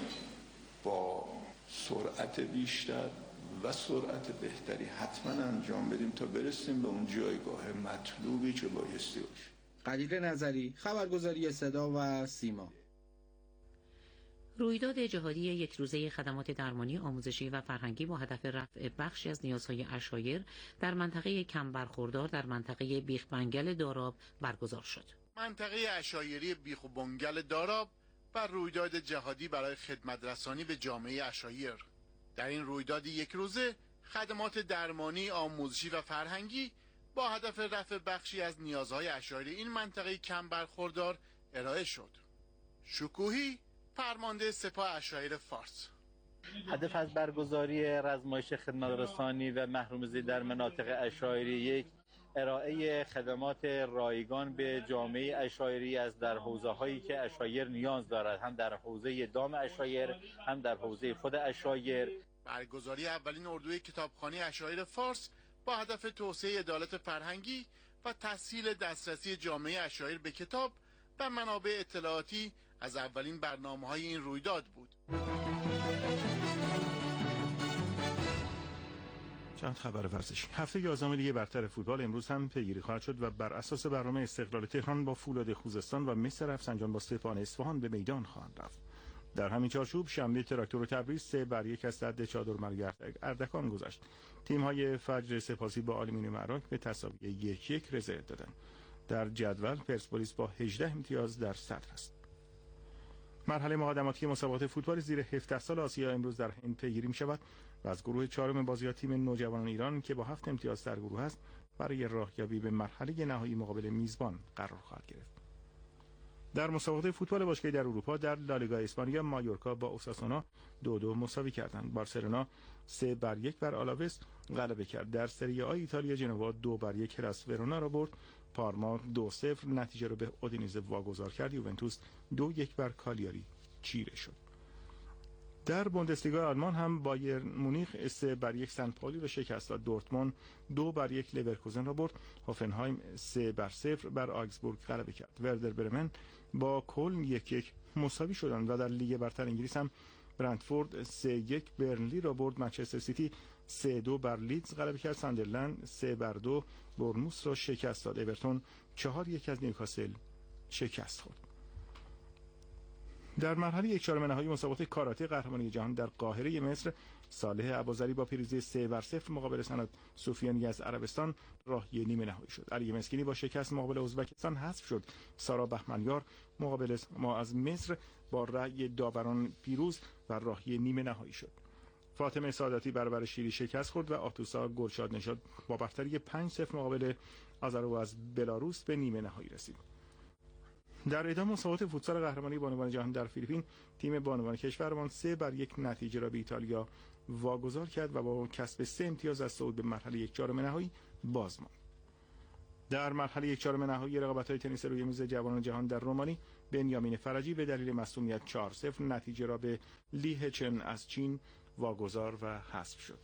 با سرعت بیشتر و سرعت بهتری حتما انجام بدیم تا برسیم به اون جایگاه مطلوبی که بایستی باشه. قدیر نظری، خبرگزاری صدا و سیما. رویداد جهادی یک روزه خدمات درمانی، آموزشی و فرهنگی با هدف رفع بخشی از نیازهای عشایر در منطقه کم برخوردار در منطقه بیخ بنگل داراب برگزار شد. منطقه عشایری بیخ و بنگل داراب بر رویداد جهادی برای خدمت رسانی به جامعه عشایر. در این رویداد یک روزه خدمات درمانی، آموزشی و فرهنگی با هدف رفع بخشی از نیازهای عشایر این منطقه کم برخوردار ارائه شد. شکوهی، فرمانده سپاه عشایر فارس: هدف از برگزاری رزمایش خدمترسانی و محرومیزی در مناطق عشایری یک، ارائه خدمات رایگان به جامعه عشایری است در حوزه‌هایی که عشایر نیاز دارد، هم در حوزه دام عشایر، هم در حوزه خود عشایر. برگزاری اولین اردوی کتابخوانی عشایر فارس با هدف توسعه عدالت فرهنگی و تسهیل دسترسی جامعه عشایر به کتاب و منابع اطلاعاتی از اولین برنامه‌های این رویداد بود. چند خبر ورزشی. هفته 11 لیگ برتر فوتبال امروز هم پیگیری خواهد شد و بر اساس برنامه استقلال تهران با فولاد خوزستان و مس رفسنجان با سپاهان اصفهان به میدان خواهند رفت. در همین چارچوب شنبه تراکتور تبریز 3-1 از صد چادرمرگ اردکان گذشت. تیم‌های فجر سپاسی با آلومینیوم عراق به تساوی 1-1 رضایت دادند. در جدول پرسپولیس با 18 امتیاز در صدر است. مرحله مقدماتی مسابقات فوتبال زیر 17 سال آسیا امروز در هند پیگیری می‌شود و از گروه چهارم بازی‌ها تیم نوجوانان ایران که با 7 امتیاز در گروه است برای راهیابی به مرحله نهایی مقابل میزبان قرار خواهد گرفت. در مسابقات فوتبال باشگاهی در اروپا در لالیگا اسپانیا مایورکا با اوساسونا 2-2 مساوی کردند. بارسلونا 3-1 بر آلاوس غلبه کرد. در سری آ ایتالیا جنوا 2-1 هلاس ورونا را برد. پارما 2-0 نتیجه را به اودینیزه واگذار کرد. یوونتوس 2-1 بر کالیاری چیره شد. در بوندسلیگا آلمان هم بایر مونیخ 3-1 سن پائولی را شکست داد. دورتموند 2-1 لورکوزن را برد. هوفنهایم 3-0 بر آگزبورگ غلبه کرد. وردر برمن با کلن 1-1 مساوی شدند و در لیگ برتر انگلیس هم برنتفورد 3-1 برنلی را برد. منچستر سیتی 3-2 بر لیدز غلبه کرد. ساندرلند 3-2 بورنموث را شکست داد. اورتون 4-1 از نیوکاسل شکست خورد. در مرحله 1/4 نهایی مسابقات کاراته قهرمانی جهان در قاهره مصر صالح ابوذری با پیروزی 3-0 مقابل سند سفیانی از عربستان راهی نیمه نهایی شد. علی مسکینی با شکست مقابل ازبکستان حذف شد. سارا بهمنیار مقابل ما از مصر با رأی داوران پیروز و راهی نیمه نهایی شد. فاطمه ساداتی برابر شیری شکست خورد و آتوسا گلشاد نژاد با برتری 5-0 مقابل آزارو از بلاروس به نیمه نهایی رسید. در ادامه مسابقات فوتسال قهرمانی بانوان جهان در فیلیپین تیم بانوان کشورمان 3-1 نتیجه را به ایتالیا واگذار کرد و با کسب 3 امتیاز از صعود به مرحله 1/4 نهایی باز ماند. در مرحله 1/4 نهایی رقابت‌های تنیس روی میز جوانان جهان در رومانی بنیامین فرجی به دلیل مصونیت 4-0 نتیجه را به لی هچن از چین واگذار و حذف شد.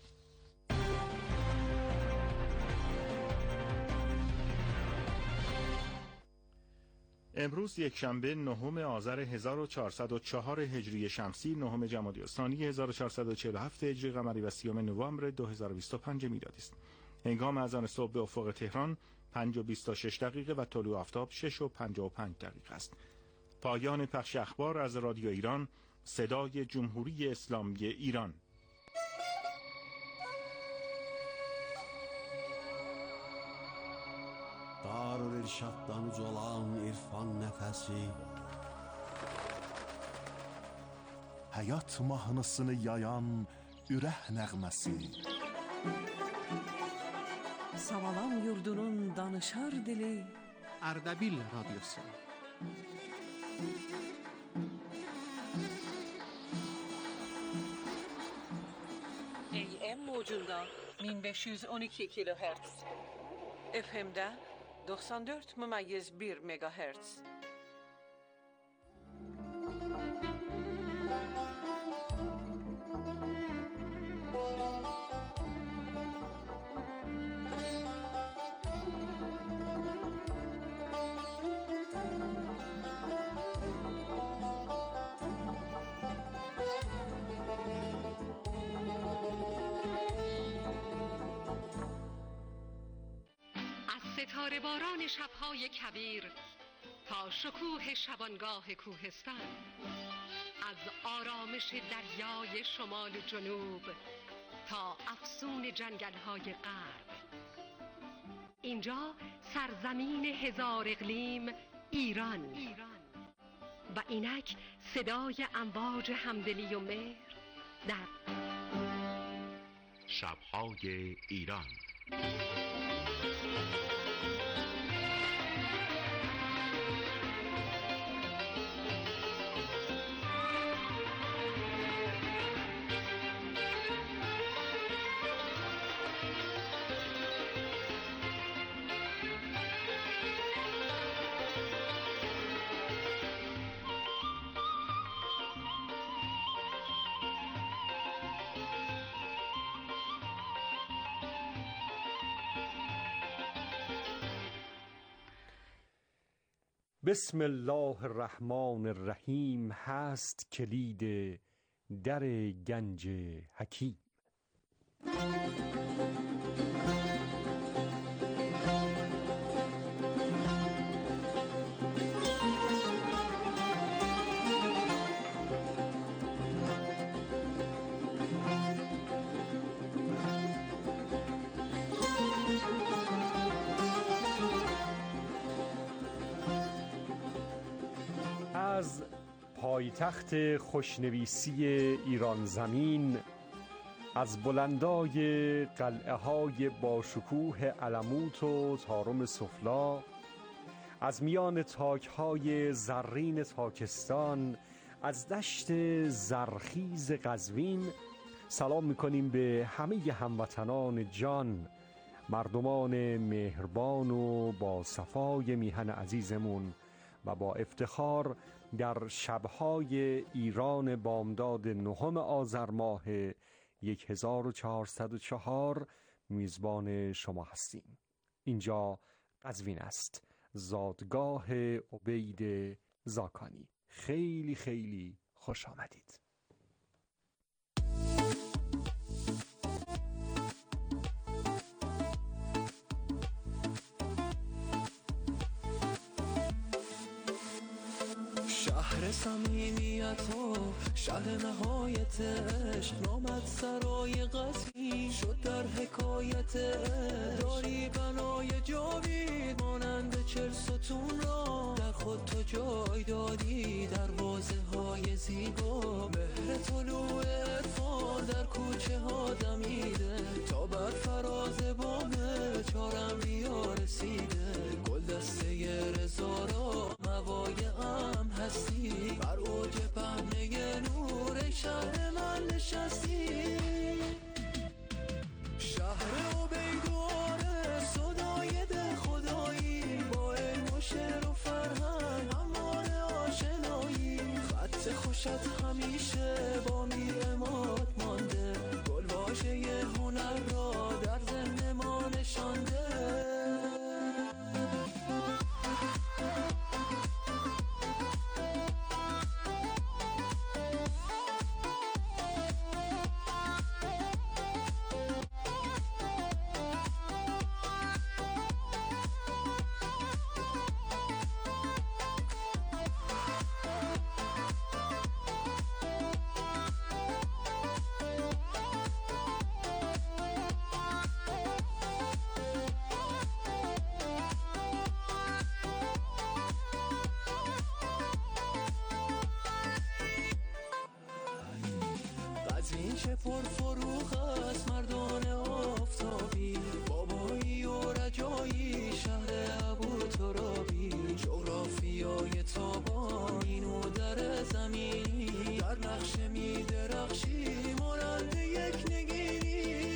امروز یک شنبه 9 آذر 1404 هجری شمسی، 9 جمادی الثانی 1447 هجری قمری و 30 نوامبر 2025 میلادی است. هنگام اذان صبح به افق تهران 5:26 و طلوع آفتاب 6:55 است. پایان پخش اخبار از رادیو ایران، صدای جمهوری اسلامی ایران. Darül-İrşaddan ucalan irfan nəfəsi, həyat mahnısını yayan ürək nəğməsi, Savalan yurdunun danışar dili, Ardabil Radyosu. AM موجunda 1512 kilohertz, FM'de 94,1 megahertz. ستاره باران شب‌های کبیر تا شکوه شبانگاه کوهستان، از آرامش دریای شمال و جنوب تا افسون جنگل‌های غرب. اینجا سرزمین هزار اقلیم ایران و اینک صدای امواج همدلی و مهر در شب‌های ایران. بسم الله الرحمن الرحیم هست کلید در گنج حکیم. از پایتخت خوشنویسی ایران زمین، از بلندای قلعه های باشکوه علموت و طارم سفلا، از میان تاک های زرین تاکستان، از دشت زرخیز قزوین، سلام میکنیم به همه هموطنان جان، مردمان مهربان و با صفای میهن عزیزمون و با افتخار در شب‌های ایران بامداد 9 آذر ماه 1404 میزبان شما هستیم. اینجا قزوین است، زادگاه عبید زاکانی. خیلی خیلی خوش آمدید. شهر صمیمیت و شهر نهایت عشق، نامد سرای قصری شد در حکایت عشق. داری بنای جاوید مانند 40 ستون را، در خود تو جای دادی دروازه های زیبا. مهر طلوع عرفان در کوچه ها دمیده، تا بر فراز بام 4 انبیا رسیده. گل دسته رضا را موایم هستی، بر اوج پهنه نور شهر من نشستی. شهر عبید و آرس، صدای ده خدایی، با علم و شعر و فرهنگ هموار آشنایی. خط خوشت همیشه با میرماد مانده، گل واژه هنر را در ذهن ما نشانده. قزوین چه پرفروغ است مردان آفتابی، بابایی و رجایی شهر ابوترابی. جغرافیای تابانی و در زمینی، در نقشه می درخشی مانند یک نگینی.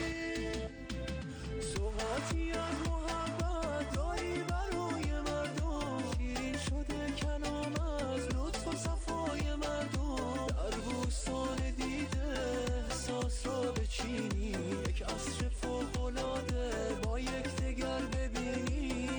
سوغاتی از محبت داری برای مردم، شیرین شده کلام از لطف و صفای مردم. در بوستان احساس را بچینی، یک عصر فوق‌العاده با یکدیگر ببینی.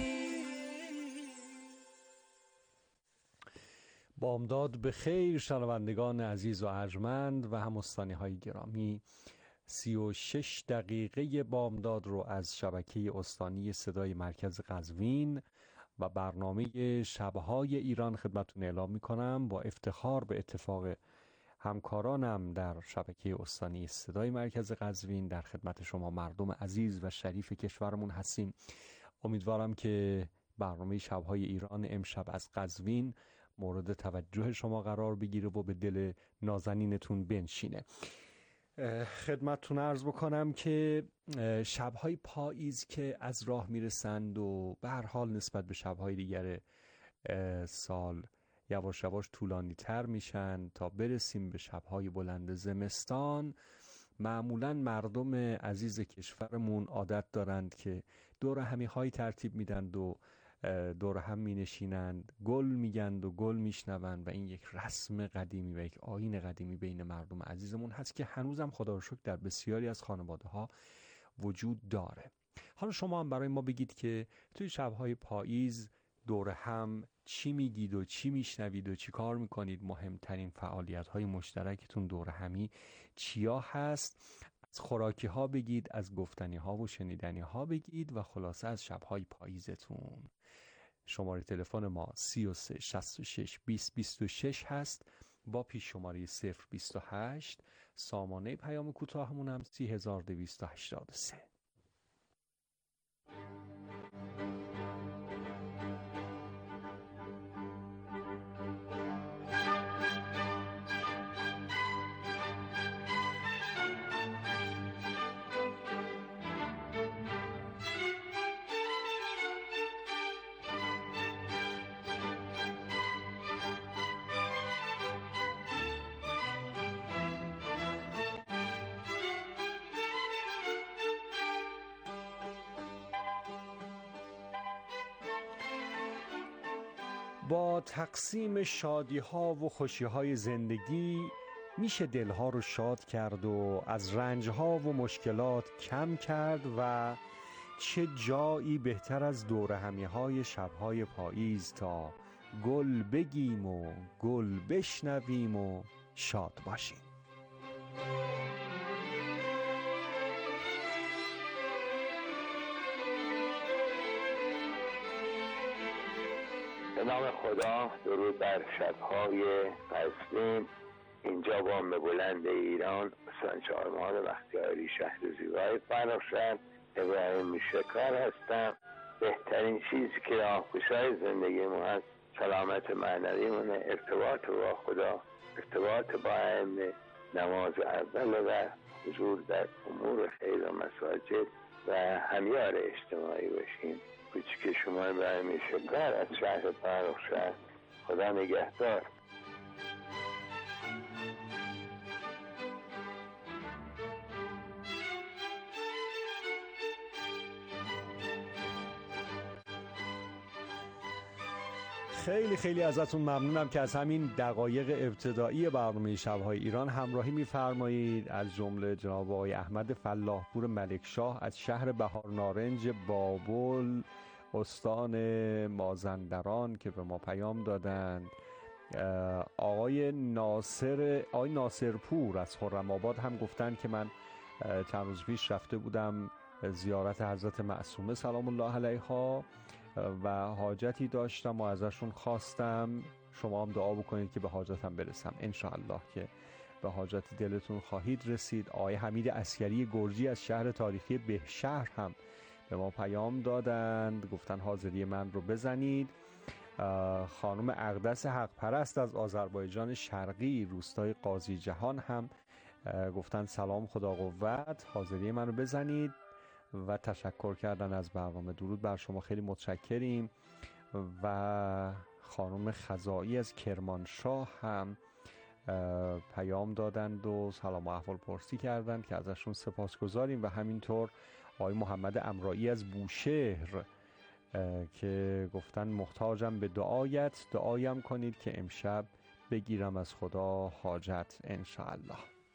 بامداد به خیر شنوندگان عزیز و ارجمند و هم‌استانی‌های گرامی. 36 دقیقه بامداد رو از شبکه استانی صدای مرکز قزوین و برنامه شب‌های ایران خدمتتون اعلام می‌کنم با افتخار به اتفاق همکارانم در شبکه استانی صدای مرکز قزوین در خدمت شما مردم عزیز و شریف کشورمون هستیم. امیدوارم که برنامه شب‌های ایران امشب از قزوین مورد توجه شما قرار بگیره و به دل نازنینتون بنشینه. خدمتتون عرض بکنم که شب‌های پاییز که از راه میرسند و به هر حال نسبت به شب‌های دیگر سال یواش یواش طولانی تر میشن تا برسیم به شب‌های بلند زمستان، معمولاً مردم عزیز کشورمون عادت دارند که دور همی‌های ترتیب میدند و دور هم می نشینند، گل میگند و گل میشنوند و این یک رسم قدیمی و یک آیین قدیمی بین مردم عزیزمون هست که هنوزم خدا رو شکر در بسیاری از خانواده ها وجود داره. حالا شما هم برای ما بگید که توی شب‌های پاییز دور هم چی میگید و چی میشنوید و چی کار میکنید؟ مهمترین فعالیت‌های مشترکتون دور همی چیا هست؟ از خوراکی ها بگید، از گفتنی ها و شنیدنی ها بگید و خلاصه از شب‌های پاییزتون. شماره تلفن ما 33 66 20 26 هست با پیش شماره 028. سامانه پیام کوتاهمون هم 3283. با تقسیم شادی ها و خوشی های زندگی میشه دلها رو شاد کرد و از رنج ها و مشکلات کم کرد و چه جایی بهتر از دور همی های شب‌های پاییز تا گل بگیم و گل بشنویم و شاد باشیم. به نام خدا، درود بر شب‌های قزوین. اینجا بام بلند ایران، استان چهارمحال بختیاری، شهر زیبای فرخشهر. ابراهیم شکار هستم. بهترین چیزی که راهگشای زندگی ما هست سلامت معنویمونه، ارتباط با خدا، ارتباط با ائمه، نماز اول و حضور در امور خیر و مساجد و همیار اجتماعی باشیم. کوچیک شما ابراهیم شکار از شهر فرخشهر. خدا نگهدار. خیلی ازتون ممنونم که از همین دقایق ابتدایی برنامه شب‌های ایران همراهی می‌فرمایید. از جمله جناب آقای احمد فلاحپور ملکشاه از شهر بهارنارنج بابل استان مازندران که به ما پیام دادند. آقای ناصرپور از خرم‌آباد هم گفتن که من چند روز پیش رفته بودم زیارت حضرت معصومه سلام الله علیها و حاجتی داشتم و ازشون خواستم شما هم دعا بکنید که به حاجتم برسم. انشاءالله که به حاجت دلتون خواهید رسید. آقای حمید عسکری گرجی از شهر تاریخی بهشهر هم به ما پیام دادند، گفتن حاضری من رو بزنید. خانم اقدس حق پرست از آذربایجان شرقی روستای قاضی جهان هم گفتن سلام خدا قوت، حاضری من رو بزنید و تشکر کردن از برنامه. درود بر شما، خیلی متشکریم. و خانم خزائی از کرمانشاه هم پیام دادند و سلام و احوال پرسی کردند که ازشون سپاسگزاریم. و همینطور آقای محمد امرایی از بوشهر که گفتن محتاجم به دعایت، دعایم کنید که امشب بگیرم از خدا حاجت انشاءالله.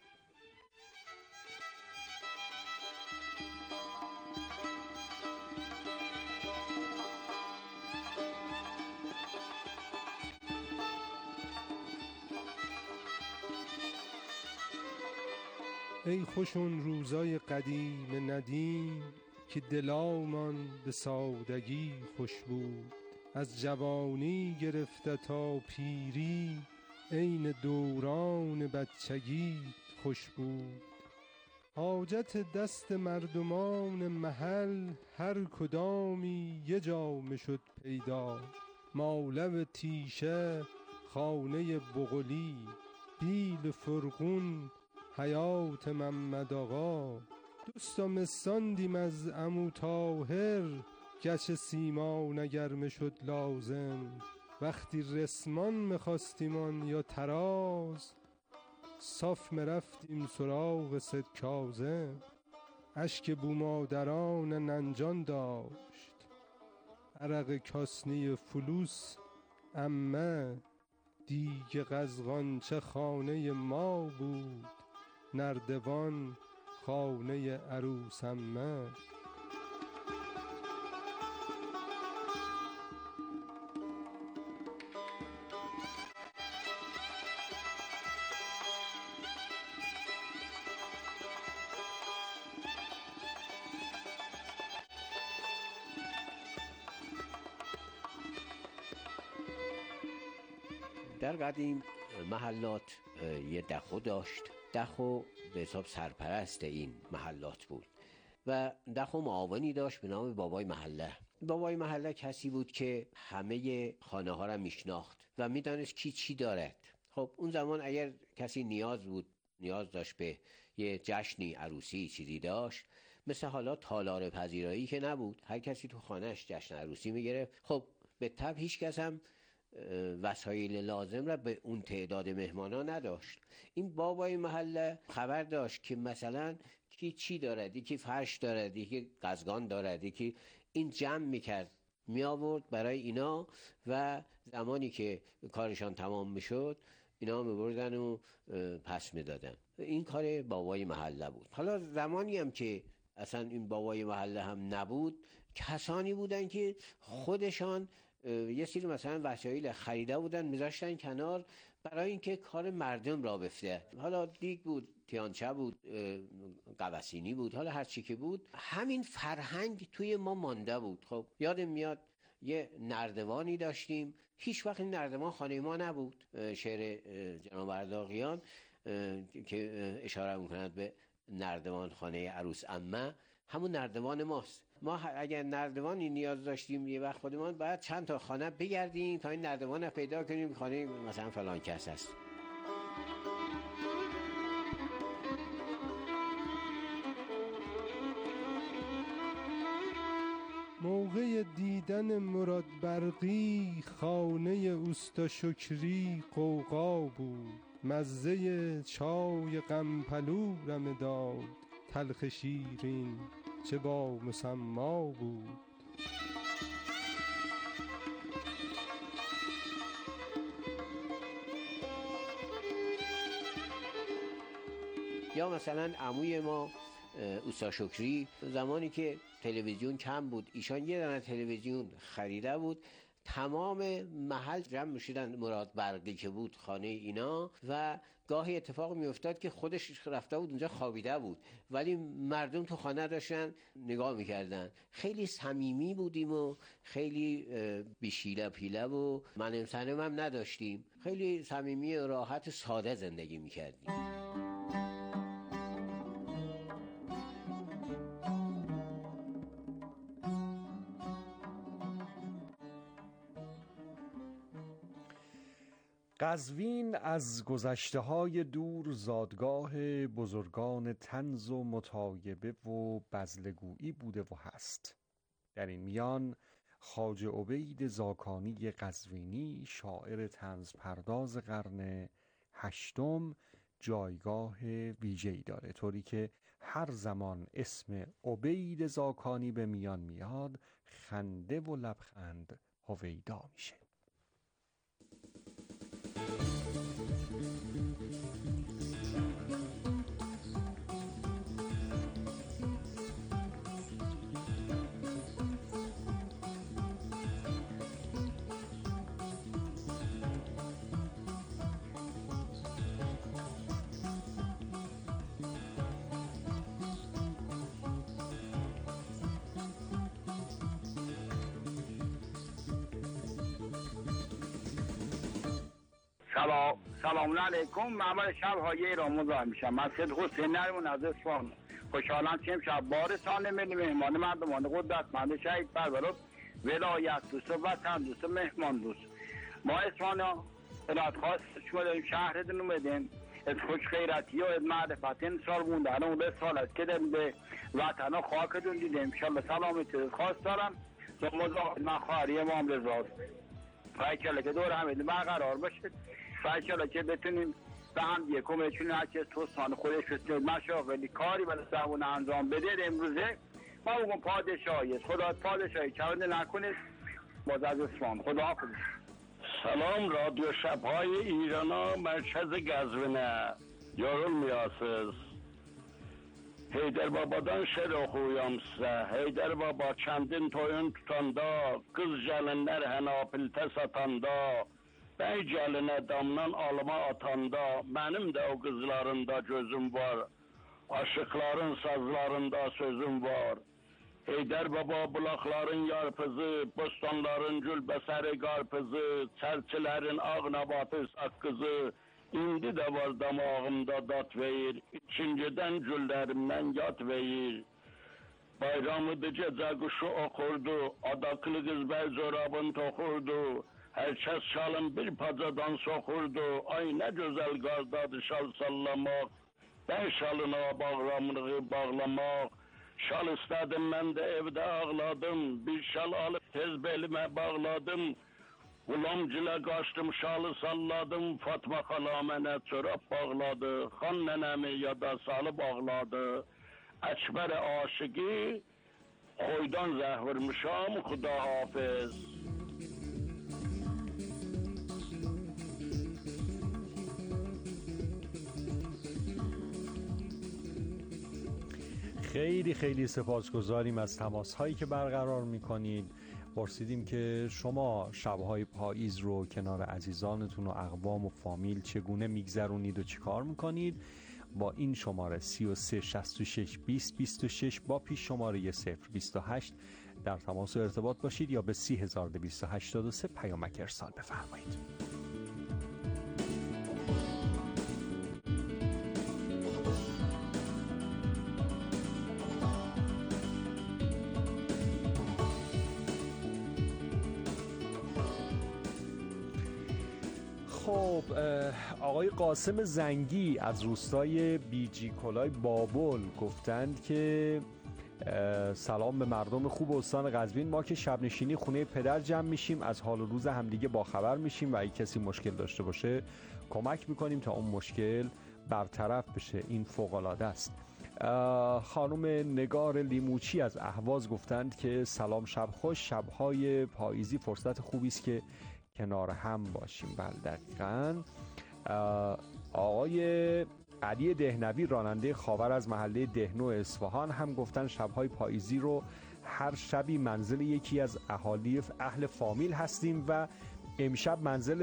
ای خوشون روزای قدیم ندیم که دلامان به سادگی خوش بود. از جوانی گرفته تا پیری، عین دوران بچگی خوش بود. حاجت دست مردمان محل، هر کدامی یه جامه شد پیدا. مولو تیشه خانه بغلی، بیل فرغون حیات محمد آقا. دوستا مساندیم از عمو طاهر، گچ سیما نگرمه شد لازم. وقتی رسمان میخواستیمان یا تراز، صاف مرفتیم سراغ سید کاظم. اشک بومادران ننجان داشت، عرق کاسنی فلوس عمه. دیگ قزغانچه خانه ما بود، نردبان خانه عروس عمه. در قدیم محلات یه دخو داشت. دخو به حساب سرپرست این محلات بود و دخو معاونی داشت به نام بابای محله. بابای محله کسی بود که همه خانه ها را میشناخت و میدانست کی چی دارد. خب اون زمان اگر کسی نیاز داشت به یه جشنی، عروسی، چیزی داشت، مثل حالا تالار پذیرایی که نبود، هر کسی تو خانهش جشن عروسی میگرفت. خب به طبع هیچ کس هم وسایل لازم را به اون تعداد مهمانا نداشت. این بابای محله خبر داشت که مثلا کی چی دارد، یکی فرش دارد، یکی قزگان دارد، یکی این جمع میکرد می آورد برای اینا و زمانی که کارشان تمام میشد اینا میبردن و پس میدادن. این کار بابای محله بود. حالا زمانی هم که اصلا این بابای محله هم نبود، کسانی بودن که خودشان یه سری مثلا وسایل خریده بودن میذاشتن کنار برای اینکه کار مردم را بفته. حالا دیگ بود، تیانچه بود، قوسینی بود، حالا هر چی که بود، همین فرهنگ توی ما مانده بود. خب یادم میاد یه نردبانی داشتیم، هیچ وقت این نردبان خانه ما نبود. شعر جناب ارداقیان که اشاره میکند به نردبان خانه عروس عمه، همون نردبان ماست. ما اگر نردبانی نیاز داشتیم یه وقت خودمان باید چند تا خانه بگردیم تا این نردبان رو پیدا کنیم، خانه مثلا فلان کس هست. موقع دیدن مراد برقی، خانه اوستا شکری قوقا بود. مزه چای قمپلورم داد، تلخ شیرین چه با مسما بود. یا مثلا عموی ما اوستا شکری زمانی که تلویزیون کم بود، ایشان یه دانه تلویزیون خریده بود، تمام محل جمع میشدن مراد برقی که بود خانه اینا و گاهی اتفاق میافتاد که خودش رفته بود اونجا خوابیده بود ولی مردم تو خانه داشتن نگاه میکردن. خیلی صمیمی بودیم و خیلی بیشیله پیله و من سنم هم نداشتیم، خیلی صمیمی و راحت ساده زندگی میکردیم. قزوین از گذشته‌های دور زادگاه بزرگان طنز و مطایبه و بزلگویی بوده و هست. در این میان خواجه عبید زاکانی قزوینی، شاعر طنز پرداز قرن هشتم، جایگاه ویژه‌ای داره، طوری که هر زمان اسم عبید زاکانی به میان میاد خنده و لبخند هویدا میشه. سلام علیکم. معمول شب‌های ایران مزاحم میشم. من صدق حسین نرمون از اصفهان. خوشحالم که امشب بارستان ملی مهمان مردمان قدرتمند شهید پرورد ولایت دوست و وطن دوست و مهمان دوست. ما اصفهان اراد خاص شما داریم شهرتون اومدیم از خوش غیرتی و از معرفت انصار بونده. الان اون سال است که داریم به وطن و خاکتون دیدیم. انشالله سلامتی خواست دارم. مزاحم من خواهری امام رضاست. فایچاله که دور همه برقرار باشه. فایچاله که بتونیم به هم دیگه کمکشون هرچی از توستان خودش بسید مشاغلی کاری برای زبون انجام بده. امروزه ما بگم پادشاهی خدا پادشاهی چونده نکنید. باز از اصفهان خدا حافظ. سلام رادیو شب‌های ایرانا مرکز قزوینه یارول میاسız. Heydər babadan şer oxuyam sizə. Heydər baba kəndin toyun tutanda, qız gəlinlər hənapiltə satanda, bəy gəlinə damdan alma atanda, mənim də o qızlarında gözüm var. Aşıqların sazlarında sözüm var. Heydər baba bulaqların yarpızı, bostanların gülbəsəri qarpızı, çərçilərin ağ nabatı saqqızı, İndi də var damağımda dat verir, ikinciden güllərimdən yat verir. Bayramıdır gecə quşu oxurdu, adaqlı qız bəy corabın toxurdu. Hər kəs şalın bir pacadan soxurdu, ay nə gözəl qardadır şal sallamaq. Bəy şalına bağramlığı bağlamaq. Şal istədim mən də evdə ağladım, bir şal alıb tez belimə bağladım. Ulamcıla qaçdım, şalı salladım, Fatma xala mənə çörək bağladı, xan nənəmi yada salıb ağladı. Əkbər aşıqı, xoydan zəhvırmışam, xuda hafiz. خیلی سپاسگزاریم از تماس‌هایی که برقرار می‌کنید. پرسیدیم که شما شب‌های پاییز رو کنار عزیزانتون و اقوام و فامیل چگونه میگذرونید و چی کار میکنید. با این شماره 33 66 20 26 با پیش شماره 028 در تماس و ارتباط باشید یا به 3283 پیامک ارسال بفرمایید. خب آقای قاسم زنگی از روستای بیجی کلای بابل گفتند که سلام به مردم خوب استان قزوین. ما که شب نشینی خونه پدر جمع میشیم، از حال و روز همدیگه باخبر میشیم و اگه کسی مشکل داشته باشه کمک میکنیم تا اون مشکل برطرف بشه. این فوق‌العاده است. خانم نگار لیموچی از اهواز گفتند که سلام، شب خوش. شب‌های پاییزی فرصت خوبی است که کنار هم باشیم. بله دقیقاً. آقای علی دهنوی راننده خاور از محله دهنو اصفهان هم گفتن شب‌های پاییزی رو هر شبی منزل یکی از اهالی اهل فامیل هستیم و امشب منزل